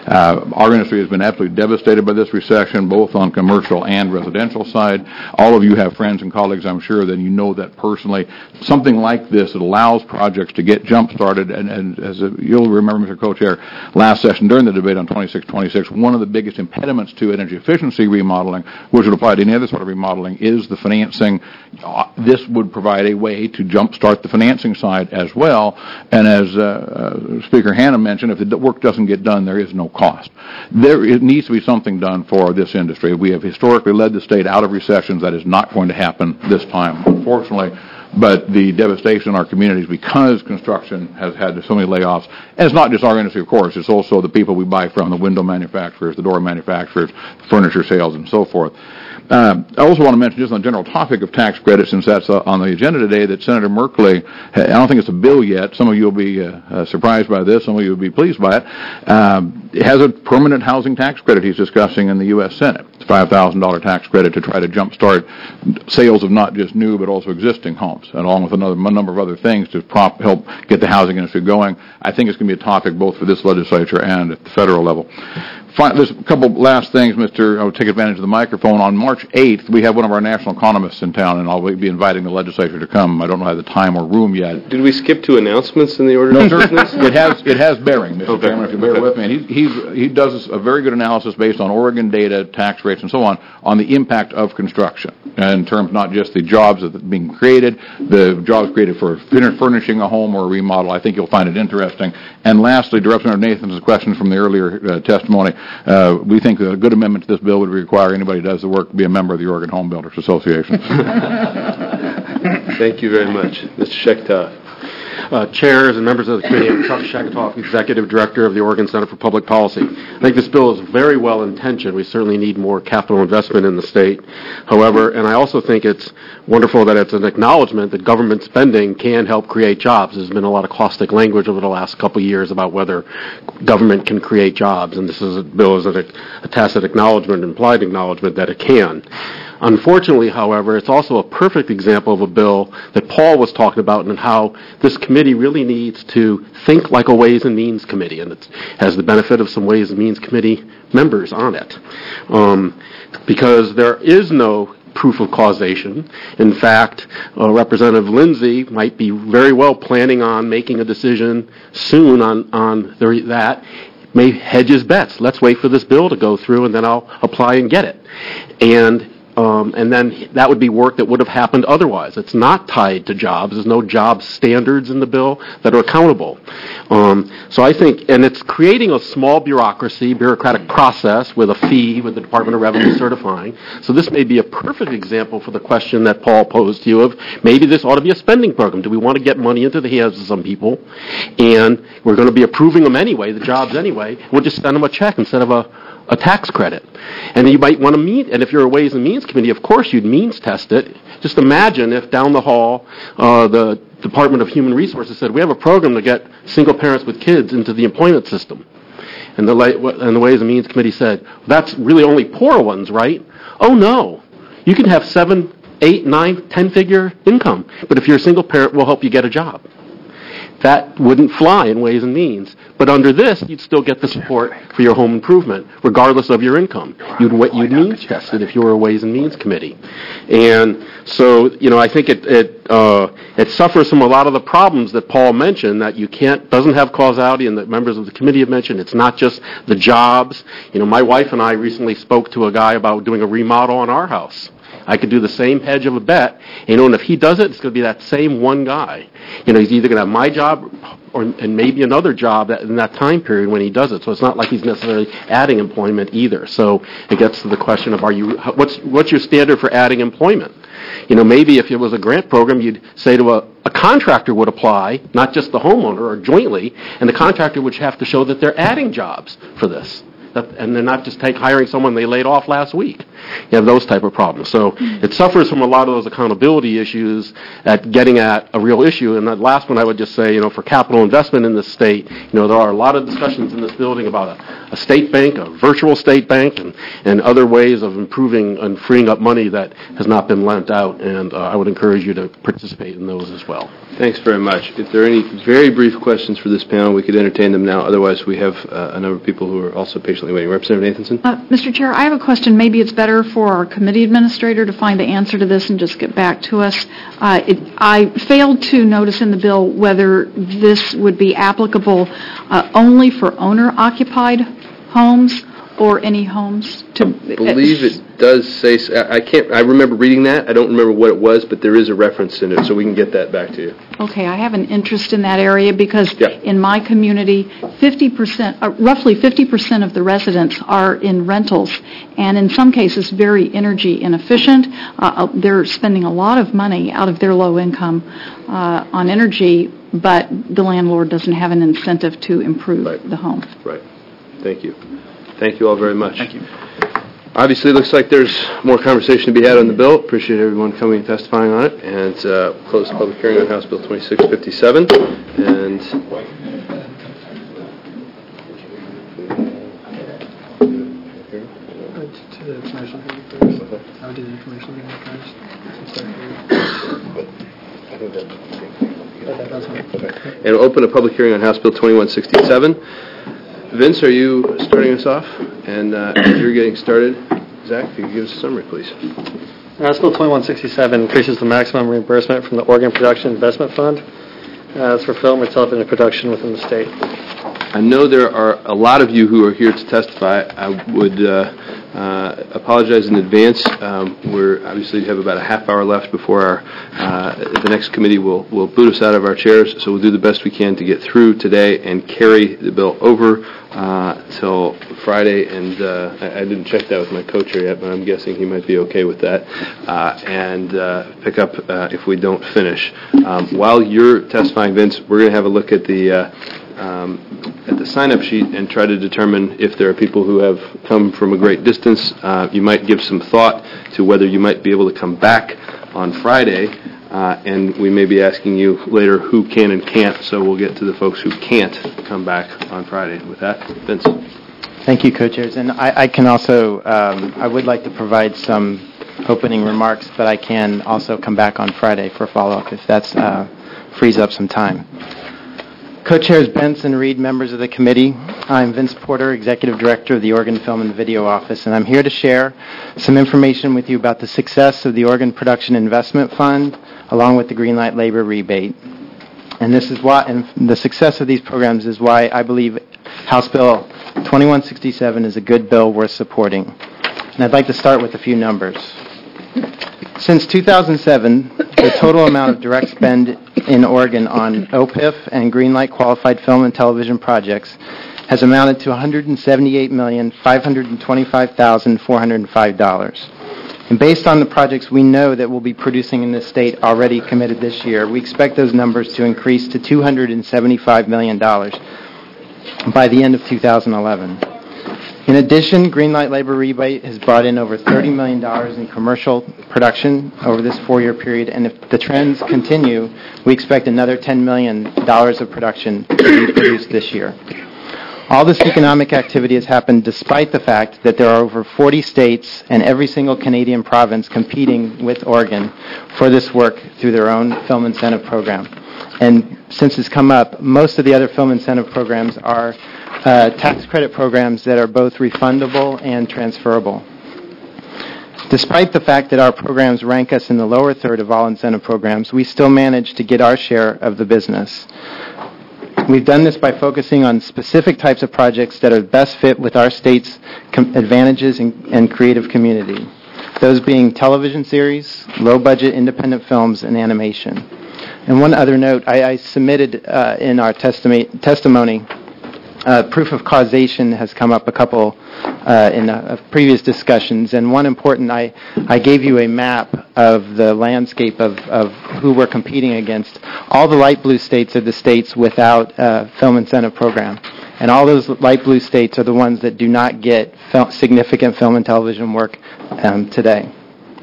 Our industry has been absolutely devastated by this recession, both on commercial and residential side. All of you have friends and colleagues, I'm sure, that you know that personally. Something like this, it allows projects to get jump-started, and as you'll remember, Mr. Co-Chair, last session during the debate on 2626, one of the biggest impediments to energy efficiency remodeling, which would apply to any other sort of remodeling, is the financing. This would provide a way to jump-start the financing side as well, and as Speaker Hanna mentioned, if the work doesn't get done, there is no cost. It needs to be something done for this industry. We have historically led the state out of recessions. That is not going to happen this time, unfortunately. But the devastation in our communities because construction has had so many layoffs, and it's not just our industry, of course, it's also the people we buy from, the window manufacturers, the door manufacturers, furniture sales, and so forth. I also want to mention, just on the general topic of tax credits, since that's on the agenda today, that Senator Merkley, I don't think it's a bill yet, some of you will be surprised by this, some of you will be pleased by it, has a permanent housing tax credit he's discussing in the U.S. Senate. It's a $5,000 tax credit to try to jumpstart sales of not just new but also existing homes, and along with a number of other things to help get the housing industry going. I think it's going to be a topic both for this legislature and at the federal level. There's a couple last things, I'll take advantage of the microphone. On March 8th, we have one of our national economists in town, and I'll be inviting the legislature to come. I don't know how the time or room yet. Did we skip to announcements in the order of business? It has bearing, Mr. Chairman, if you bear with me. And he does a very good analysis based on Oregon data, tax rates, and so on the impact of construction, in terms not just the jobs that are being created, the jobs created for furnishing a home or a remodel. I think you'll find it interesting. And lastly, to Representative Nathan's question from the earlier testimony, we think that a good amendment to this bill would require anybody who does the work to be a member of the Oregon Home Builders Association. Thank you very much. Mr. Sheketoff. Chairs and members of the committee, I'm Chuck Sheketoff, Executive Director of the Oregon Center for Public Policy. I think this bill is very well intentioned. We certainly need more capital investment in the state. However, and I also think it's wonderful that it's an acknowledgement that government spending can help create jobs. There's been a lot of caustic language over the last couple of years about whether government can create jobs, and this is a bill is a tacit acknowledgement, implied acknowledgement that it can. Unfortunately, however, it's also a perfect example of a bill that Paul was talking about and how this committee really needs to think like a Ways and Means Committee, and it has the benefit of some Ways and Means Committee members on it. Because there is no proof of causation. In fact, Representative Lindsay might be very well planning on making a decision soon on that. May hedge his bets. Let's wait for this bill to go through, and then I'll apply and get it. And then that would be work that would have happened otherwise. It's not tied to jobs. There's no job standards in the bill that are accountable. So I think, and it's creating a small bureaucratic process with a fee with the Department of Revenue certifying. So this may be a perfect example for the question that Paul posed to you of maybe this ought to be a spending program. Do we want to get money into the hands of some people? And we're going to be approving them anyway, the jobs anyway. We'll just send them a check instead of a tax credit. And you might want to meet, and if you're a Ways and Means Committee, of course you'd means test it. Just imagine if down the hall the Department of Human Resources said, we have a program to get single parents with kids into the employment system. And the Ways and Means Committee said, that's really only poor ones, right? Oh no. You can have 7, 8, 9, 10-figure income. But if you're a single parent, we'll help you get a job. that wouldn't fly in Ways and Means. But under this, you'd still get the support for your home improvement, regardless of your income. You'd means test it if you were a Ways and Means committee. And so, I think it suffers from a lot of the problems that Paul mentioned, that doesn't have causality, and that members of the committee have mentioned. It's not just the jobs. My wife and I recently spoke to a guy about doing a remodel on our house. I could do the same hedge of a bet, and if he does it, it's going to be that same one guy. He's either going to have my job and maybe another job in that time period when he does it. So it's not like he's necessarily adding employment either. So it gets to the question of what's your standard for adding employment? Maybe if it was a grant program, you'd say to a contractor would apply, not just the homeowner or jointly, and the contractor would have to show that they're adding jobs for this. And they're not just hiring someone they laid off last week. You have those type of problems. So it suffers from a lot of those accountability issues at getting at a real issue. And that last one I would just say, for capital investment in the state, there are a lot of discussions in this building about a state bank, a virtual state bank, and other ways of improving and freeing up money that has not been lent out. And I would encourage you to participate in those as well. Thanks very much. If there are any very brief questions for this panel, we could entertain them now. Otherwise, we have a number of people who are also patiently waiting. Representative Nathanson? Mr. Chair, I have a question. Maybe it's better for our committee administrator to find the answer to this and just get back to us. I failed to notice in the bill whether this would be applicable only for owner-occupied homes or any homes. I believe it does say. I remember reading that. I don't remember what it was, but there is a reference in it, so we can get that back to you. Okay, I have an interest in that area because in my community, 50%, roughly 50% of the residents are in rentals, and in some cases very energy inefficient. They're spending a lot of money out of their low income on energy, but the landlord doesn't have an incentive to improve the home. Right. Thank you. Thank you all very much. Thank you. Obviously, it looks like there's more conversation to be had on the bill. Appreciate everyone coming and testifying on it. And close the public hearing on House Bill 2657. And and open a public hearing on House Bill 2167. Vince, are you starting us off? And as you're getting started, Zach, if you could give us a summary, please. House Bill 2167 increases the maximum reimbursement from the Oregon Production Investment Fund. That's for film or television production within the state. I know there are a lot of you who are here to testify. I would apologize in advance. We're obviously have about a half hour left before the next committee will boot us out of our chairs. So we'll do the best we can to get through today and carry the bill over till Friday. And I didn't check that with my co-chair yet, but I'm guessing he might be okay with that. And pick up if we don't finish. While you're testifying, Vince, we're going to have a look at the sign-up sheet and try to determine if there are people who have come from a great distance. You might give some thought to whether you might be able to come back on Friday, and we may be asking you later who can and can't, so we'll get to the folks who can't come back on Friday. With that, Vince. Thank you, co-chairs. And I can also, I would like to provide some opening remarks, but I can also come back on Friday for follow-up if that's frees up some time. Co-chairs Benson, Reed, members of the committee, I'm Vince Porter, Executive Director of the Oregon Film and Video Office, and I'm here to share some information with you about the success of the Oregon Production Investment Fund, along with the Greenlight Labor Rebate. And this is why, and the success of these programs is why I believe House Bill 2167 is a good bill worth supporting. And I'd like to start with a few numbers. Since 2007, the total amount of direct spend in Oregon on OPIF and Greenlight qualified film and television projects has amounted to $178,525,405. And based on the projects we know that we'll be producing in this state already committed this year, we expect those numbers to increase to $275 million by the end of 2011. In addition, Greenlight Labor Rebate has brought in over $30 million in commercial production over this 4-year period, and if the trends continue, we expect another $10 million of production to be produced this year. All this economic activity has happened despite the fact that there are over 40 states and every single Canadian province competing with Oregon for this work through their own film incentive program. And since it's come up, most of the other film incentive programs are tax credit programs that are both refundable and transferable. Despite the fact that our programs rank us in the lower third of all incentive programs, we still manage to get our share of the business. We've done this by focusing on specific types of projects that are best fit with our state's advantages and creative community, those being television series, low-budget independent films, and animation. And one other note, I submitted in our testimony, proof of causation has come up a couple in previous discussions, and one important, I gave you a map of the landscape of who we're competing against. All the light blue states are the states without a film incentive program, and all those light blue states are the ones that do not get significant film and television work today.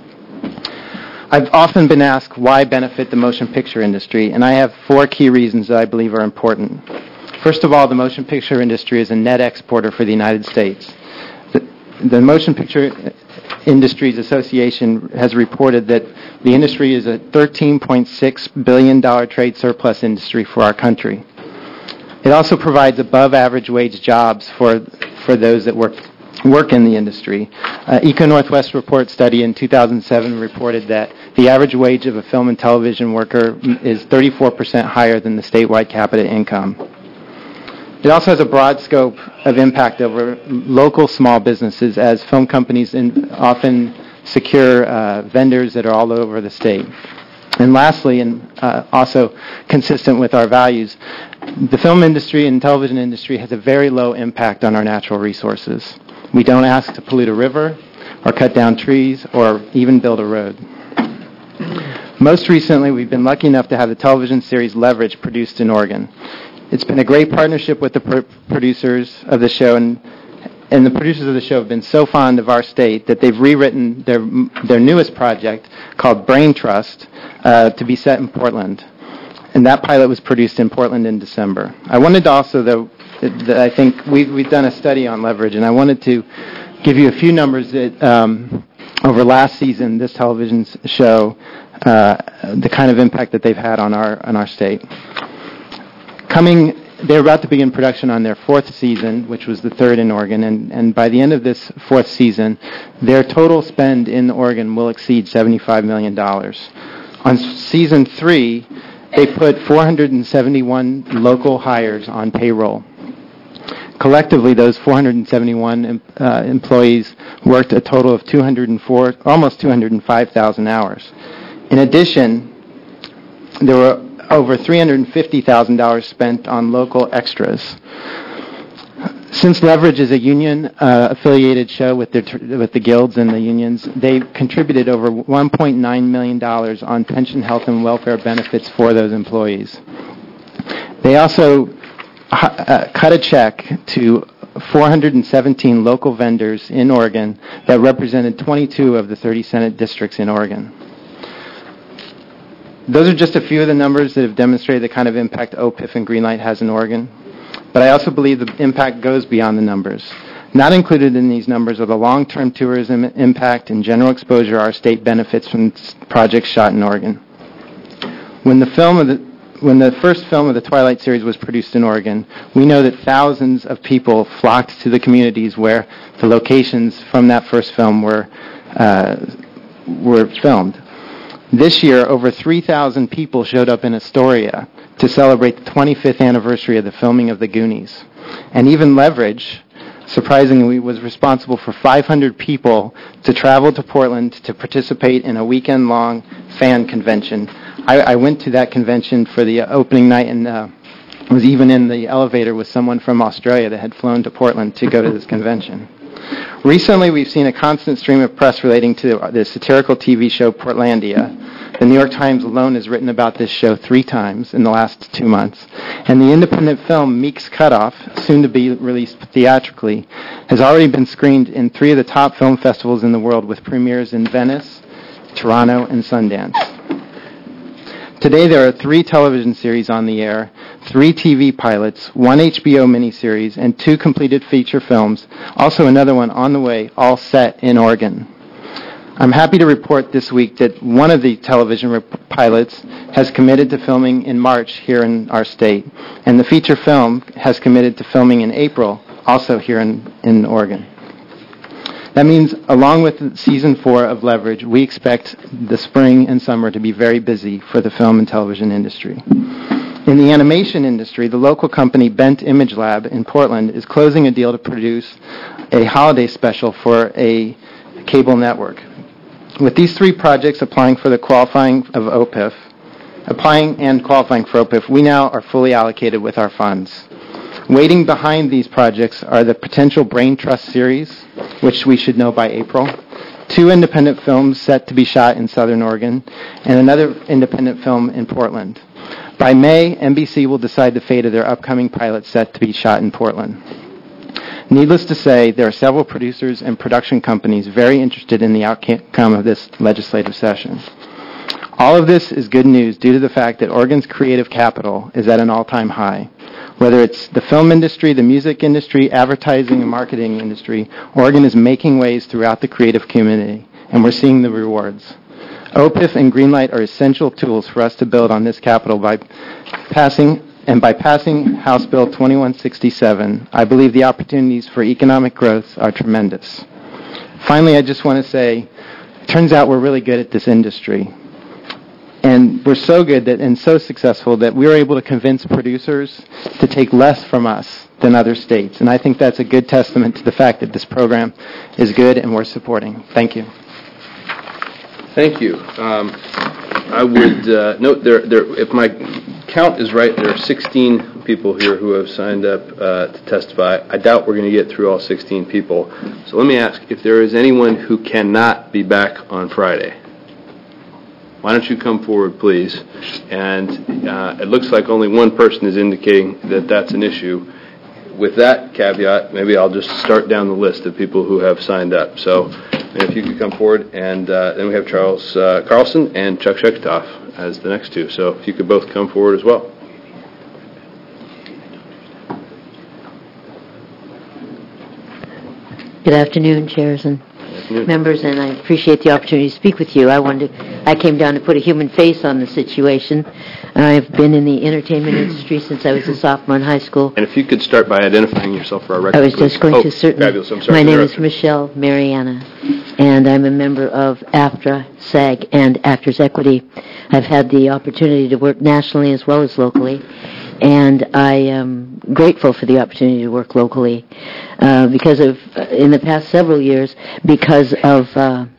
I've often been asked why benefit the motion picture industry, and I have 4 key reasons that I believe are important. First of all, the motion picture industry is a net exporter for the United States. The Motion Picture Industries Association has reported that the industry is a $13.6 billion trade surplus industry for our country. It also provides above-average wage jobs for those that work in the industry. Eco-Northwest report study in 2007 reported that the average wage of a film and television worker is 34% higher than the statewide capita income. It also has a broad scope of impact over local small businesses, as film companies often secure vendors that are all over the state. And lastly, and also consistent with our values, the film industry and television industry has a very low impact on our natural resources. We don't ask to pollute a river or cut down trees or even build a road. Most recently, we've been lucky enough to have the television series Leverage produced in Oregon. It's been a great partnership with the producers of the show, and the producers of the show have been so fond of our state that they've rewritten their newest project called Brain Trust to be set in Portland. And that pilot was produced in Portland in December. I wanted to also, though, I think we've done a study on Leverage, and I wanted to give you a few numbers that over last season, this television show, the kind of impact that they've had on our state. They're about to begin production on their 4th season, which was the 3rd in Oregon, and by the end of this 4th season, their total spend in Oregon will exceed $75 million. On season 3, they put 471 local hires on payroll. Collectively, those 471 employees worked a total of almost 205,000 hours. In addition, there were over $350,000 spent on local extras. Since Leverage is a union-affiliated show with the guilds and the unions, they contributed over $1.9 million on pension, health, and welfare benefits for those employees. They also cut a check to 417 local vendors in Oregon that represented 22 of the 30 Senate districts in Oregon. Those are just a few of the numbers that have demonstrated the kind of impact OPIF and Greenlight has in Oregon. But I also believe the impact goes beyond the numbers. Not included in these numbers are the long-term tourism impact and general exposure our state benefits from projects shot in Oregon. When the first film of the Twilight series was produced in Oregon, we know that thousands of people flocked to the communities where the locations from that first film were filmed. This year, over 3,000 people showed up in Astoria to celebrate the 25th anniversary of the filming of The Goonies. And even Leverage, surprisingly, was responsible for 500 people to travel to Portland to participate in a weekend-long fan convention. I went to that convention for the opening night and was even in the elevator with someone from Australia that had flown to Portland to go to this convention. Recently, we've seen a constant stream of press relating to the satirical TV show Portlandia. The New York Times alone has written about this show 3 times in the last 2 months. And the independent film Meek's Cutoff, soon to be released theatrically, has already been screened in 3 of the top film festivals in the world, with premieres in Venice, Toronto, and Sundance. Today, there are 3 television series on the air, 3 TV pilots, 1 HBO miniseries, and 2 completed feature films, also another one on the way, all set in Oregon. I'm happy to report this week that one of the television pilots has committed to filming in March here in our state, and the feature film has committed to filming in April, also here in Oregon. That means, along with Season 4 of Leverage, we expect the spring and summer to be very busy for the film and television industry. In the animation industry, the local company Bent Image Lab in Portland is closing a deal to produce a holiday special for a cable network. With these three projects applying for qualifying for OPIF, we now are fully allocated with our funds. Waiting behind these projects are the potential Brain Trust series, which we should know by April, 2 independent films set to be shot in Southern Oregon, and another independent film in Portland. By May, NBC will decide the fate of their upcoming pilot set to be shot in Portland. Needless to say, there are several producers and production companies very interested in the outcome of this legislative session. All of this is good news due to the fact that Oregon's creative capital is at an all-time high. Whether it's the film industry, the music industry, advertising and marketing industry, Oregon is making waves throughout the creative community, and we're seeing the rewards. OPIF and Greenlight are essential tools for us to build on this capital by passing House Bill 2167. I believe the opportunities for economic growth are tremendous. Finally, I just want to say, it turns out we're really good at this industry. And we're so good and so successful that we were able to convince producers to take less from us than other states. And I think that's a good testament to the fact that this program is good and we're supporting. Thank you. Thank you. I would note if my count is right, there are 16 people here who have signed up to testify. I doubt we're going to get through all 16 people. So let me ask if there is anyone who cannot be back on Friday. Why don't you come forward, please? And it looks like only one person is indicating that that's an issue. With that caveat, maybe I'll just start down the list of people who have signed up. So if you could come forward, and then we have Charles Carlson and Chuck Sheketoff as the next two. So if you could both come forward as well. Good afternoon, chairs and members, and I appreciate the opportunity to speak with you. I came down to put a human face on the situation. I've been in the entertainment industry since I was a sophomore in high school. And if you could start by identifying yourself for our record, I was just going to certainly. Fabulous. I'm sorry. My name is Michelle Mariana, and I'm a member of AFTRA, SAG, and Actors Equity. I've had the opportunity to work nationally as well as locally, and I am grateful for the opportunity to work locally because of, in the past several years, because of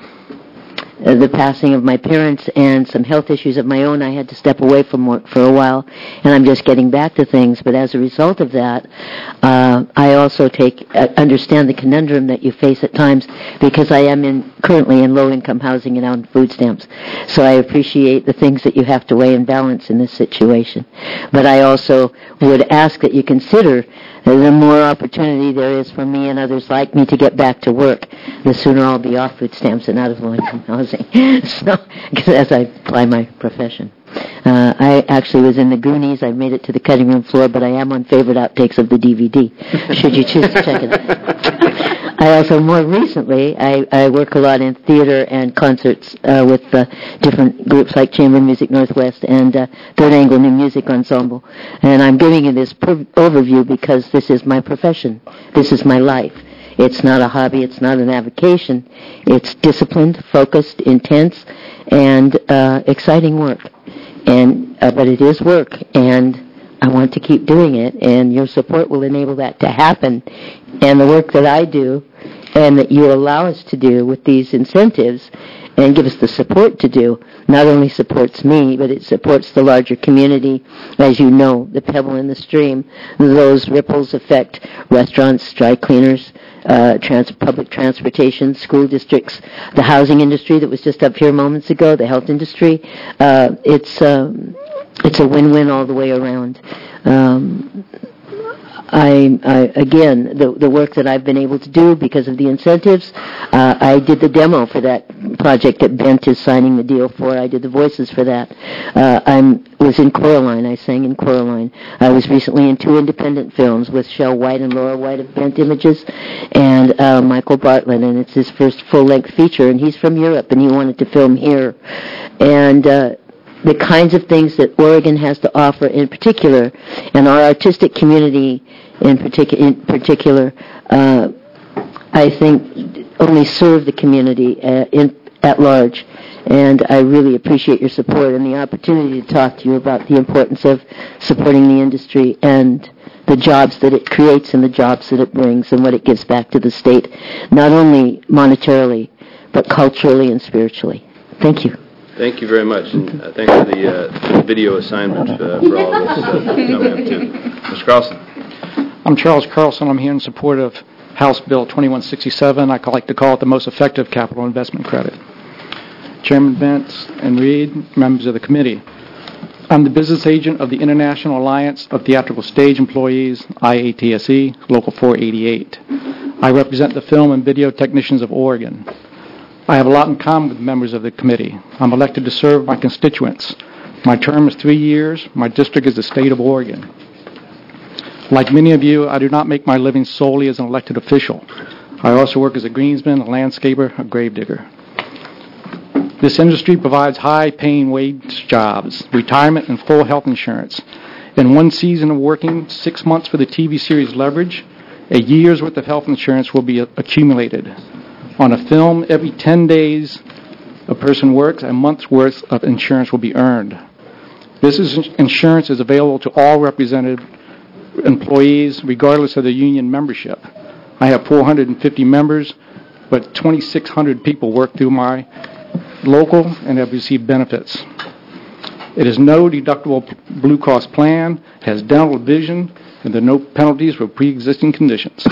the passing of my parents and some health issues of my own, I had to step away from work for a while, and I'm just getting back to things. But as a result of that, I also understand the conundrum that you face at times because I am currently in low-income housing and on food stamps. So I appreciate the things that you have to weigh and balance in this situation. But I also would ask that you consider the more opportunity there is for me and others like me to get back to work, the sooner I'll be off food stamps and out of low-income housing. So, as I apply my profession. I actually was in the Goonies. I made it to the cutting room floor, but I am on favorite outtakes of the DVD, should you choose to check it out. I also, more recently, I work a lot in theater and concerts with different groups like Chamber Music Northwest and Third Angle New Music Ensemble. And I'm giving you this overview because this is my profession. This is my life. It's not a hobby. It's not an avocation. It's disciplined, focused, intense, and exciting work. But it is work, and I want to keep doing it, and your support will enable that to happen. And the work that I do and that you allow us to do with these incentives and give us the support to do not only supports me, but it supports the larger community. As you know, the pebble in the stream, those ripples affect restaurants, dry cleaners, public transportation, school districts, the housing industry that was just up here moments ago, the health industry. It's a win-win all the way around. again, the work that I've been able to do because of the incentives, I did the demo for that project that Bent is signing the deal for. I did the voices for that. I was in Coraline. I sang in Coraline. I was recently in 2 independent films with Shel White and Laura White of Bent Images, and Michael Bartlett, and it's his first full-length feature, and he's from Europe, and he wanted to film here. And the kinds of things that Oregon has to offer in particular, and our artistic community in particular, I think only serve the community at large. And I really appreciate your support and the opportunity to talk to you about the importance of supporting the industry and the jobs that it creates and the jobs that it brings and what it gives back to the state, not only monetarily, but culturally and spiritually. Thank you. Thank you very much, and thanks for the video assignment for all of us coming up too. Mr. Carlson. I'm Charles Carlson. I'm here in support of House Bill 2167. I like to call it the most effective capital investment credit. Chairman Bentz and Reed, members of the committee. I'm the business agent of the International Alliance of Theatrical Stage Employees, IATSE, Local 488. I represent the film and video technicians of Oregon. I have a lot in common with members of the committee. I'm elected to serve my constituents. My term is 3 years. My district is the state of Oregon. Like many of you, I do not make my living solely as an elected official. I also work as a greensman, a landscaper, a gravedigger. This industry provides high-paying wage jobs, retirement, and full health insurance. In one season of working 6 months for the TV series Leverage, a year's worth of health insurance will be accumulated. On a film, every 10 days a person works, a month's worth of insurance will be earned. This insurance is available to all represented employees, regardless of their union membership. I have 450 members, but 2,600 people work through my local and have received benefits. It is no deductible Blue Cross plan, has dental, vision, and there are no penalties for pre-existing conditions.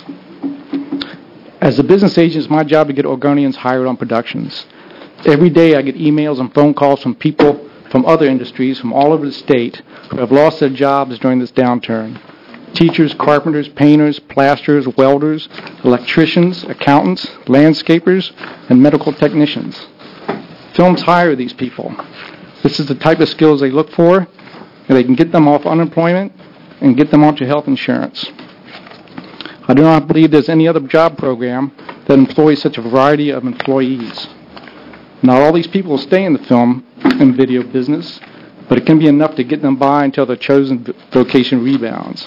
As a business agent, it's my job to get Oregonians hired on productions. Every day I get emails and phone calls from people from other industries from all over the state who have lost their jobs during this downturn. Teachers, carpenters, painters, plasterers, welders, electricians, accountants, landscapers, and medical technicians. Films hire these people. This is the type of skills they look for, and they can get them off unemployment and get them onto health insurance. I do not believe there's any other job program that employs such a variety of employees. Not all these people will stay in the film and video business, but it can be enough to get them by until their chosen vocation rebounds.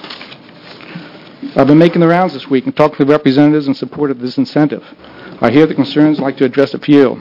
I've been making the rounds this week and talking to representatives in support of this incentive. I hear the concerns. I'd like to address a few.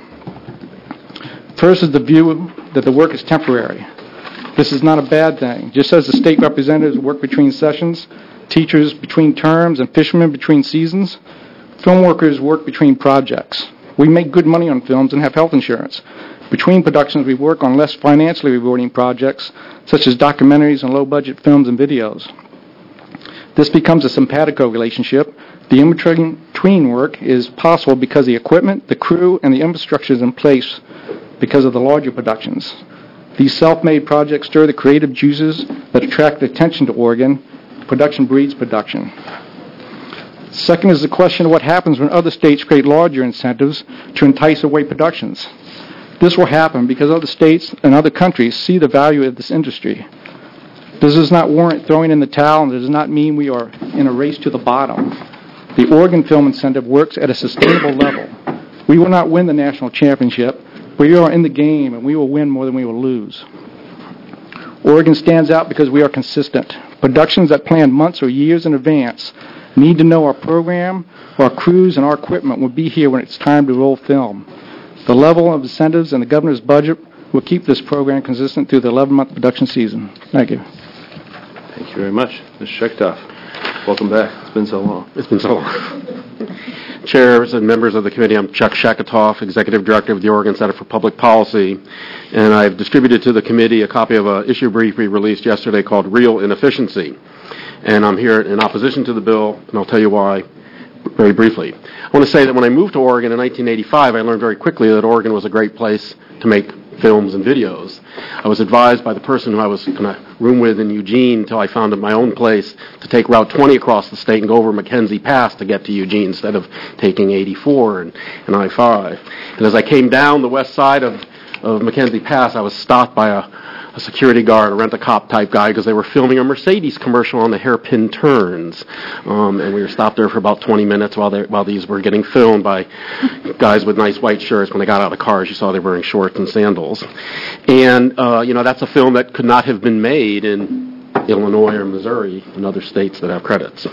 First is the view that the work is temporary. This is not a bad thing. Just as the state representatives work between sessions, teachers between terms, and fishermen between seasons, film workers work between projects. We make good money on films and have health insurance. Between productions, we work on less financially rewarding projects, such as documentaries and low-budget films and videos. This becomes a simpatico relationship. The in-between work is possible because the equipment, the crew, and the infrastructure is in place because of the larger productions. These self-made projects stir the creative juices that attract attention to Oregon. Production breeds production. Second is the question of what happens when other states create larger incentives to entice away productions. This will happen because other states and other countries see the value of this industry. This does not warrant throwing in the towel, and does not mean we are in a race to the bottom. The Oregon Film Incentive works at a sustainable level. We will not win the national championship, but we are in the game, and we will win more than we will lose. Oregon stands out because we are consistent. Productions that plan months or years in advance need to know our program, our crews, and our equipment will be here when it's time to roll film. The level of incentives and the governor's budget will keep this program consistent through the 11-month production season. Thank you. Thank you very much. Mr. Sheketoff, welcome back. It's been so long. It's been so long. Chairs and members of the committee, I'm Chuck Sheketoff, Executive Director of the Oregon Center for Public Policy, and I've distributed to the committee a copy of an issue brief we released yesterday called Real Inefficiency. And I'm here in opposition to the bill, and I'll tell you why very briefly. I want to say that when I moved to Oregon in 1985, I learned very quickly that Oregon was a great place to make films and videos. I was advised by the person who I was going to room with in Eugene until I found my own place to take Route 20 across the state and go over Mackenzie Pass to get to Eugene instead of taking 84 and I-5. And as I came down the west side of Mackenzie Pass, I was stopped by a security guard, a rent-a-cop type guy, because they were filming a Mercedes commercial on the hairpin turns. And we were stopped there for about 20 minutes while these were getting filmed by guys with nice white shirts. When they got out of the cars, you saw they were wearing shorts and sandals. And, that's a film that could not have been made in Illinois or Missouri and other states that have credits.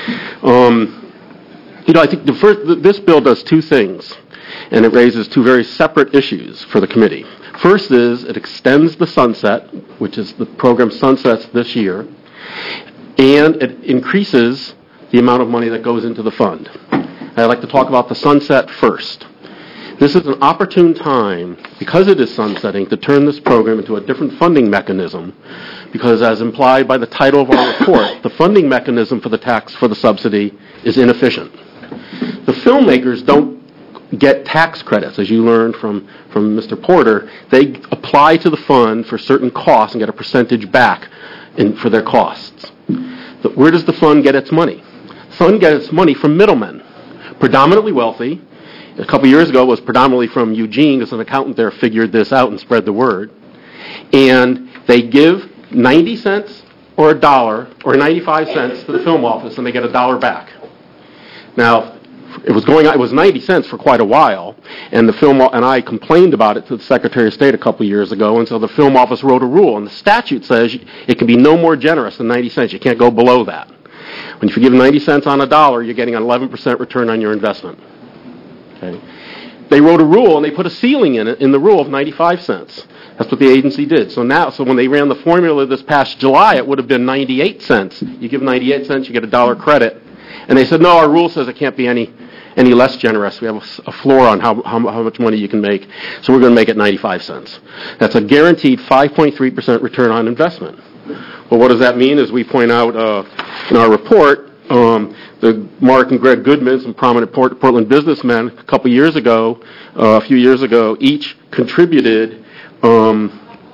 I think this bill does two things, and it raises two very separate issues for the committee. First is it extends the sunset, which is the program sunsets this year, and it increases the amount of money that goes into the fund. I'd like to talk about the sunset first. This is an opportune time, because it is sunsetting, to turn this program into a different funding mechanism, because as implied by the title of our report, the funding mechanism for the subsidy is inefficient. The filmmakers don't get tax credits, as you learned from Mr. Porter. They apply to the fund for certain costs and get a percentage back for their costs. Where does the fund get its money? The fund gets its money from middlemen, predominantly wealthy. A couple years ago, it was predominantly from Eugene, because an accountant there figured this out and spread the word. And they give 90 cents or a dollar or 95 cents to the film office, and they get $1 back. Now, it was 90 cents for quite a while, and I complained about it to the Secretary of State a couple years ago, and so the film office wrote a rule, and the statute says it can be no more generous than 90 cents. You can't go below that. When you give 90 cents on $1, you're getting an 11% return on your investment. Okay. They wrote a rule, and they put a ceiling in the rule of 95 cents. That's what the agency did. So when they ran the formula this past July, it would have been 98 cents. You give 98 cents, you get $1 credit. And they said, no, our rule says it can't be any less generous. We have a floor on how much money you can make, so we're going to make it 95 cents. That's a guaranteed 5.3% return on investment. Well, what does that mean? As we point out in our report, the Mark and Greg Goodman, some prominent Portland businessmen, a few years ago, each contributed about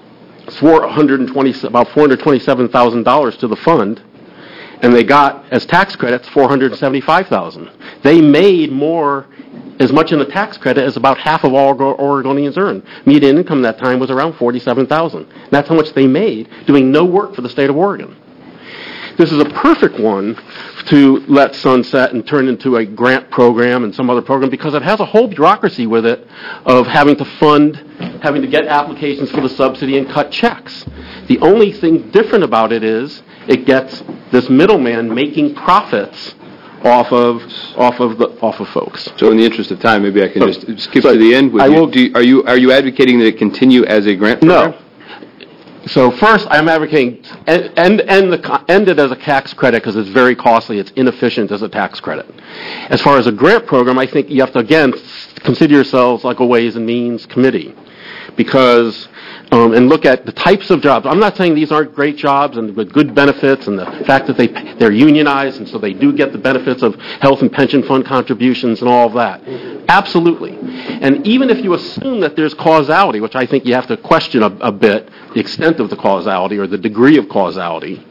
$427,000 to the fund. And they got, as tax credits, $475,000. They made as much in the tax credit as about half of all Oregonians earn. Median income that time was around $47,000. That's how much they made doing no work for the state of Oregon. This is a perfect one to let sunset and turn into a grant program and some other program, because it has a whole bureaucracy with it of having to get applications for the subsidy and cut checks. The only thing different about it is it gets this middleman making profits off of folks. So in the interest of time, maybe I can just skip to the end. Are you advocating that it continue as a grant program? No. So first, I'm advocating end it as a tax credit, because it's very costly. It's inefficient as a tax credit. As far as a grant program, I think you have to, again, consider yourselves like a Ways and Means committee, because and look at the types of jobs. I'm not saying these aren't great jobs and with good benefits, and the fact that they're unionized, and so they do get the benefits of health and pension fund contributions and all of that. Absolutely. And even if you assume that there's causality, which I think you have to question a bit, the extent of the causality or the degree of causality,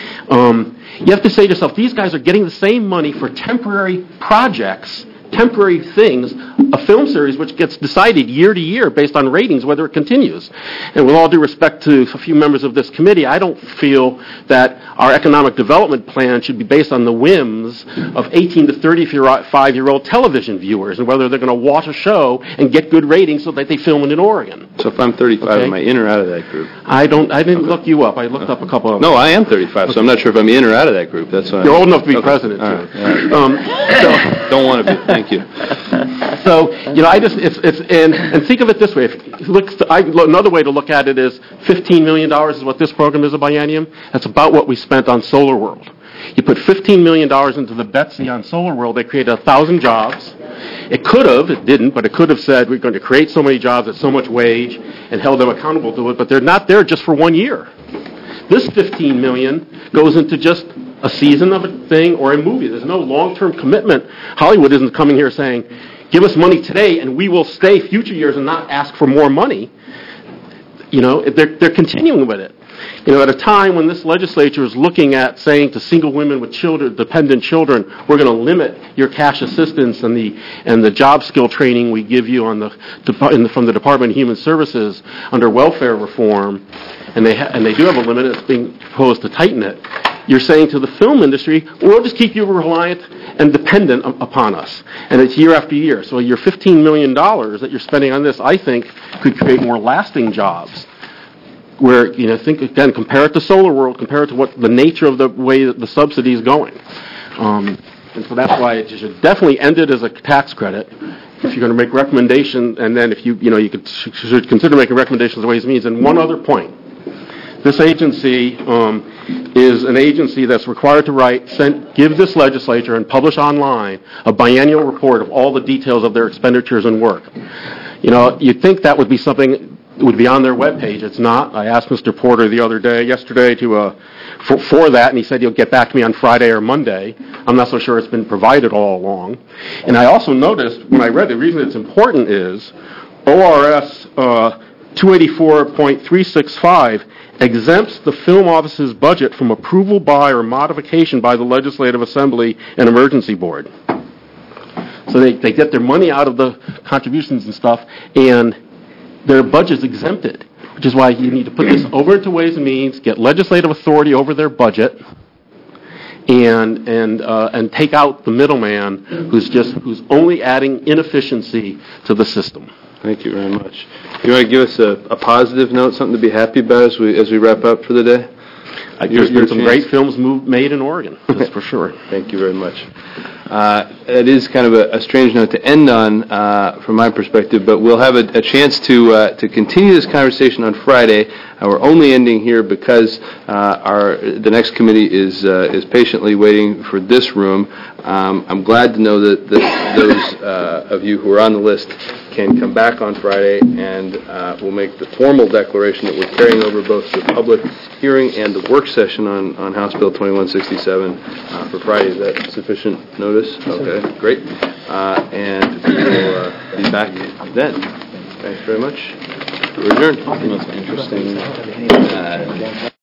you have to say to yourself, these guys are getting the same money for temporary projects, temporary things, a film series which gets decided year to year based on ratings whether it continues. And with all due respect to a few members of this committee, I don't feel that our economic development plan should be based on the whims of 18 to 35-year-old television viewers and whether they're going to watch a show and get good ratings so that they film it in Oregon. So if I'm 35, am I in or out of that group? I didn't look you up. I looked up a couple of them. No, I am 35, so I'm not sure if I'm in or out of that group. That's why. You're old enough to be president. All right. Don't want to be. Thank you. So, and think of it this way. Another way to look at it is $15 million is what this program is a biennium. That's about what we spent on Solar World. You put $15 million into the Betsy on Solar World, they created 1,000 jobs. It didn't, but it could have said we're going to create so many jobs at so much wage and held them accountable to it, but they're not there just for 1 year. This $15 million goes into just a season of a thing or a movie. There's no long-term commitment. Hollywood isn't coming here saying, give us money today and we will stay future years and not ask for more money. they're continuing with it. At a time when this legislature is looking at saying to single women with children, dependent children, we're going to limit your cash assistance and the job skill training we give you from the Department of Human Services under welfare reform, and they do have a limit. It's being proposed to tighten it. You're saying to the film industry, we'll just keep you reliant and dependent upon us. And it's year after year. So your $15 million that you're spending on this, I think, could create more lasting jobs. Where, think again, compare it to Solar World, compare it to what the nature of the way that the subsidy is going. And so that's why it should definitely end it as a tax credit. If you're going to make recommendations, and then if you should consider making recommendations of Ways and Means. And one other point. This agency is an agency that's required to give this legislature and publish online a biennial report of all the details of their expenditures and work. You'd think that would be something that would be on their webpage. It's not. I asked Mr. Porter yesterday for that, and he said he'll get back to me on Friday or Monday. I'm not so sure it's been provided all along. And I also noticed when I read the reason it's important is ORS 284.365 exempts the film office's budget from approval by or modification by the Legislative Assembly and Emergency Board. So they get their money out of the contributions and stuff, and their budget's exempted, which is why you need to put this over to Ways and Means, get legislative authority over their budget, and take out the middleman who's only adding inefficiency to the system. Thank you very much. You want to give us a positive note, something to be happy about as we wrap up for the day? There's been some great films made in Oregon, that's for sure. Thank you very much. It is kind of a strange note to end on from my perspective, but we'll have a chance to continue this conversation on Friday. We're only ending here because the next committee is patiently waiting for this room. I'm glad to know that those of you who are on the list can come back on Friday, and we'll make the formal declaration that we're carrying over both the public hearing and the work session on House Bill 2167 for Friday. Is that sufficient notice? Okay, great. And we will be back then. Thanks very much. We're adjourned. The most interesting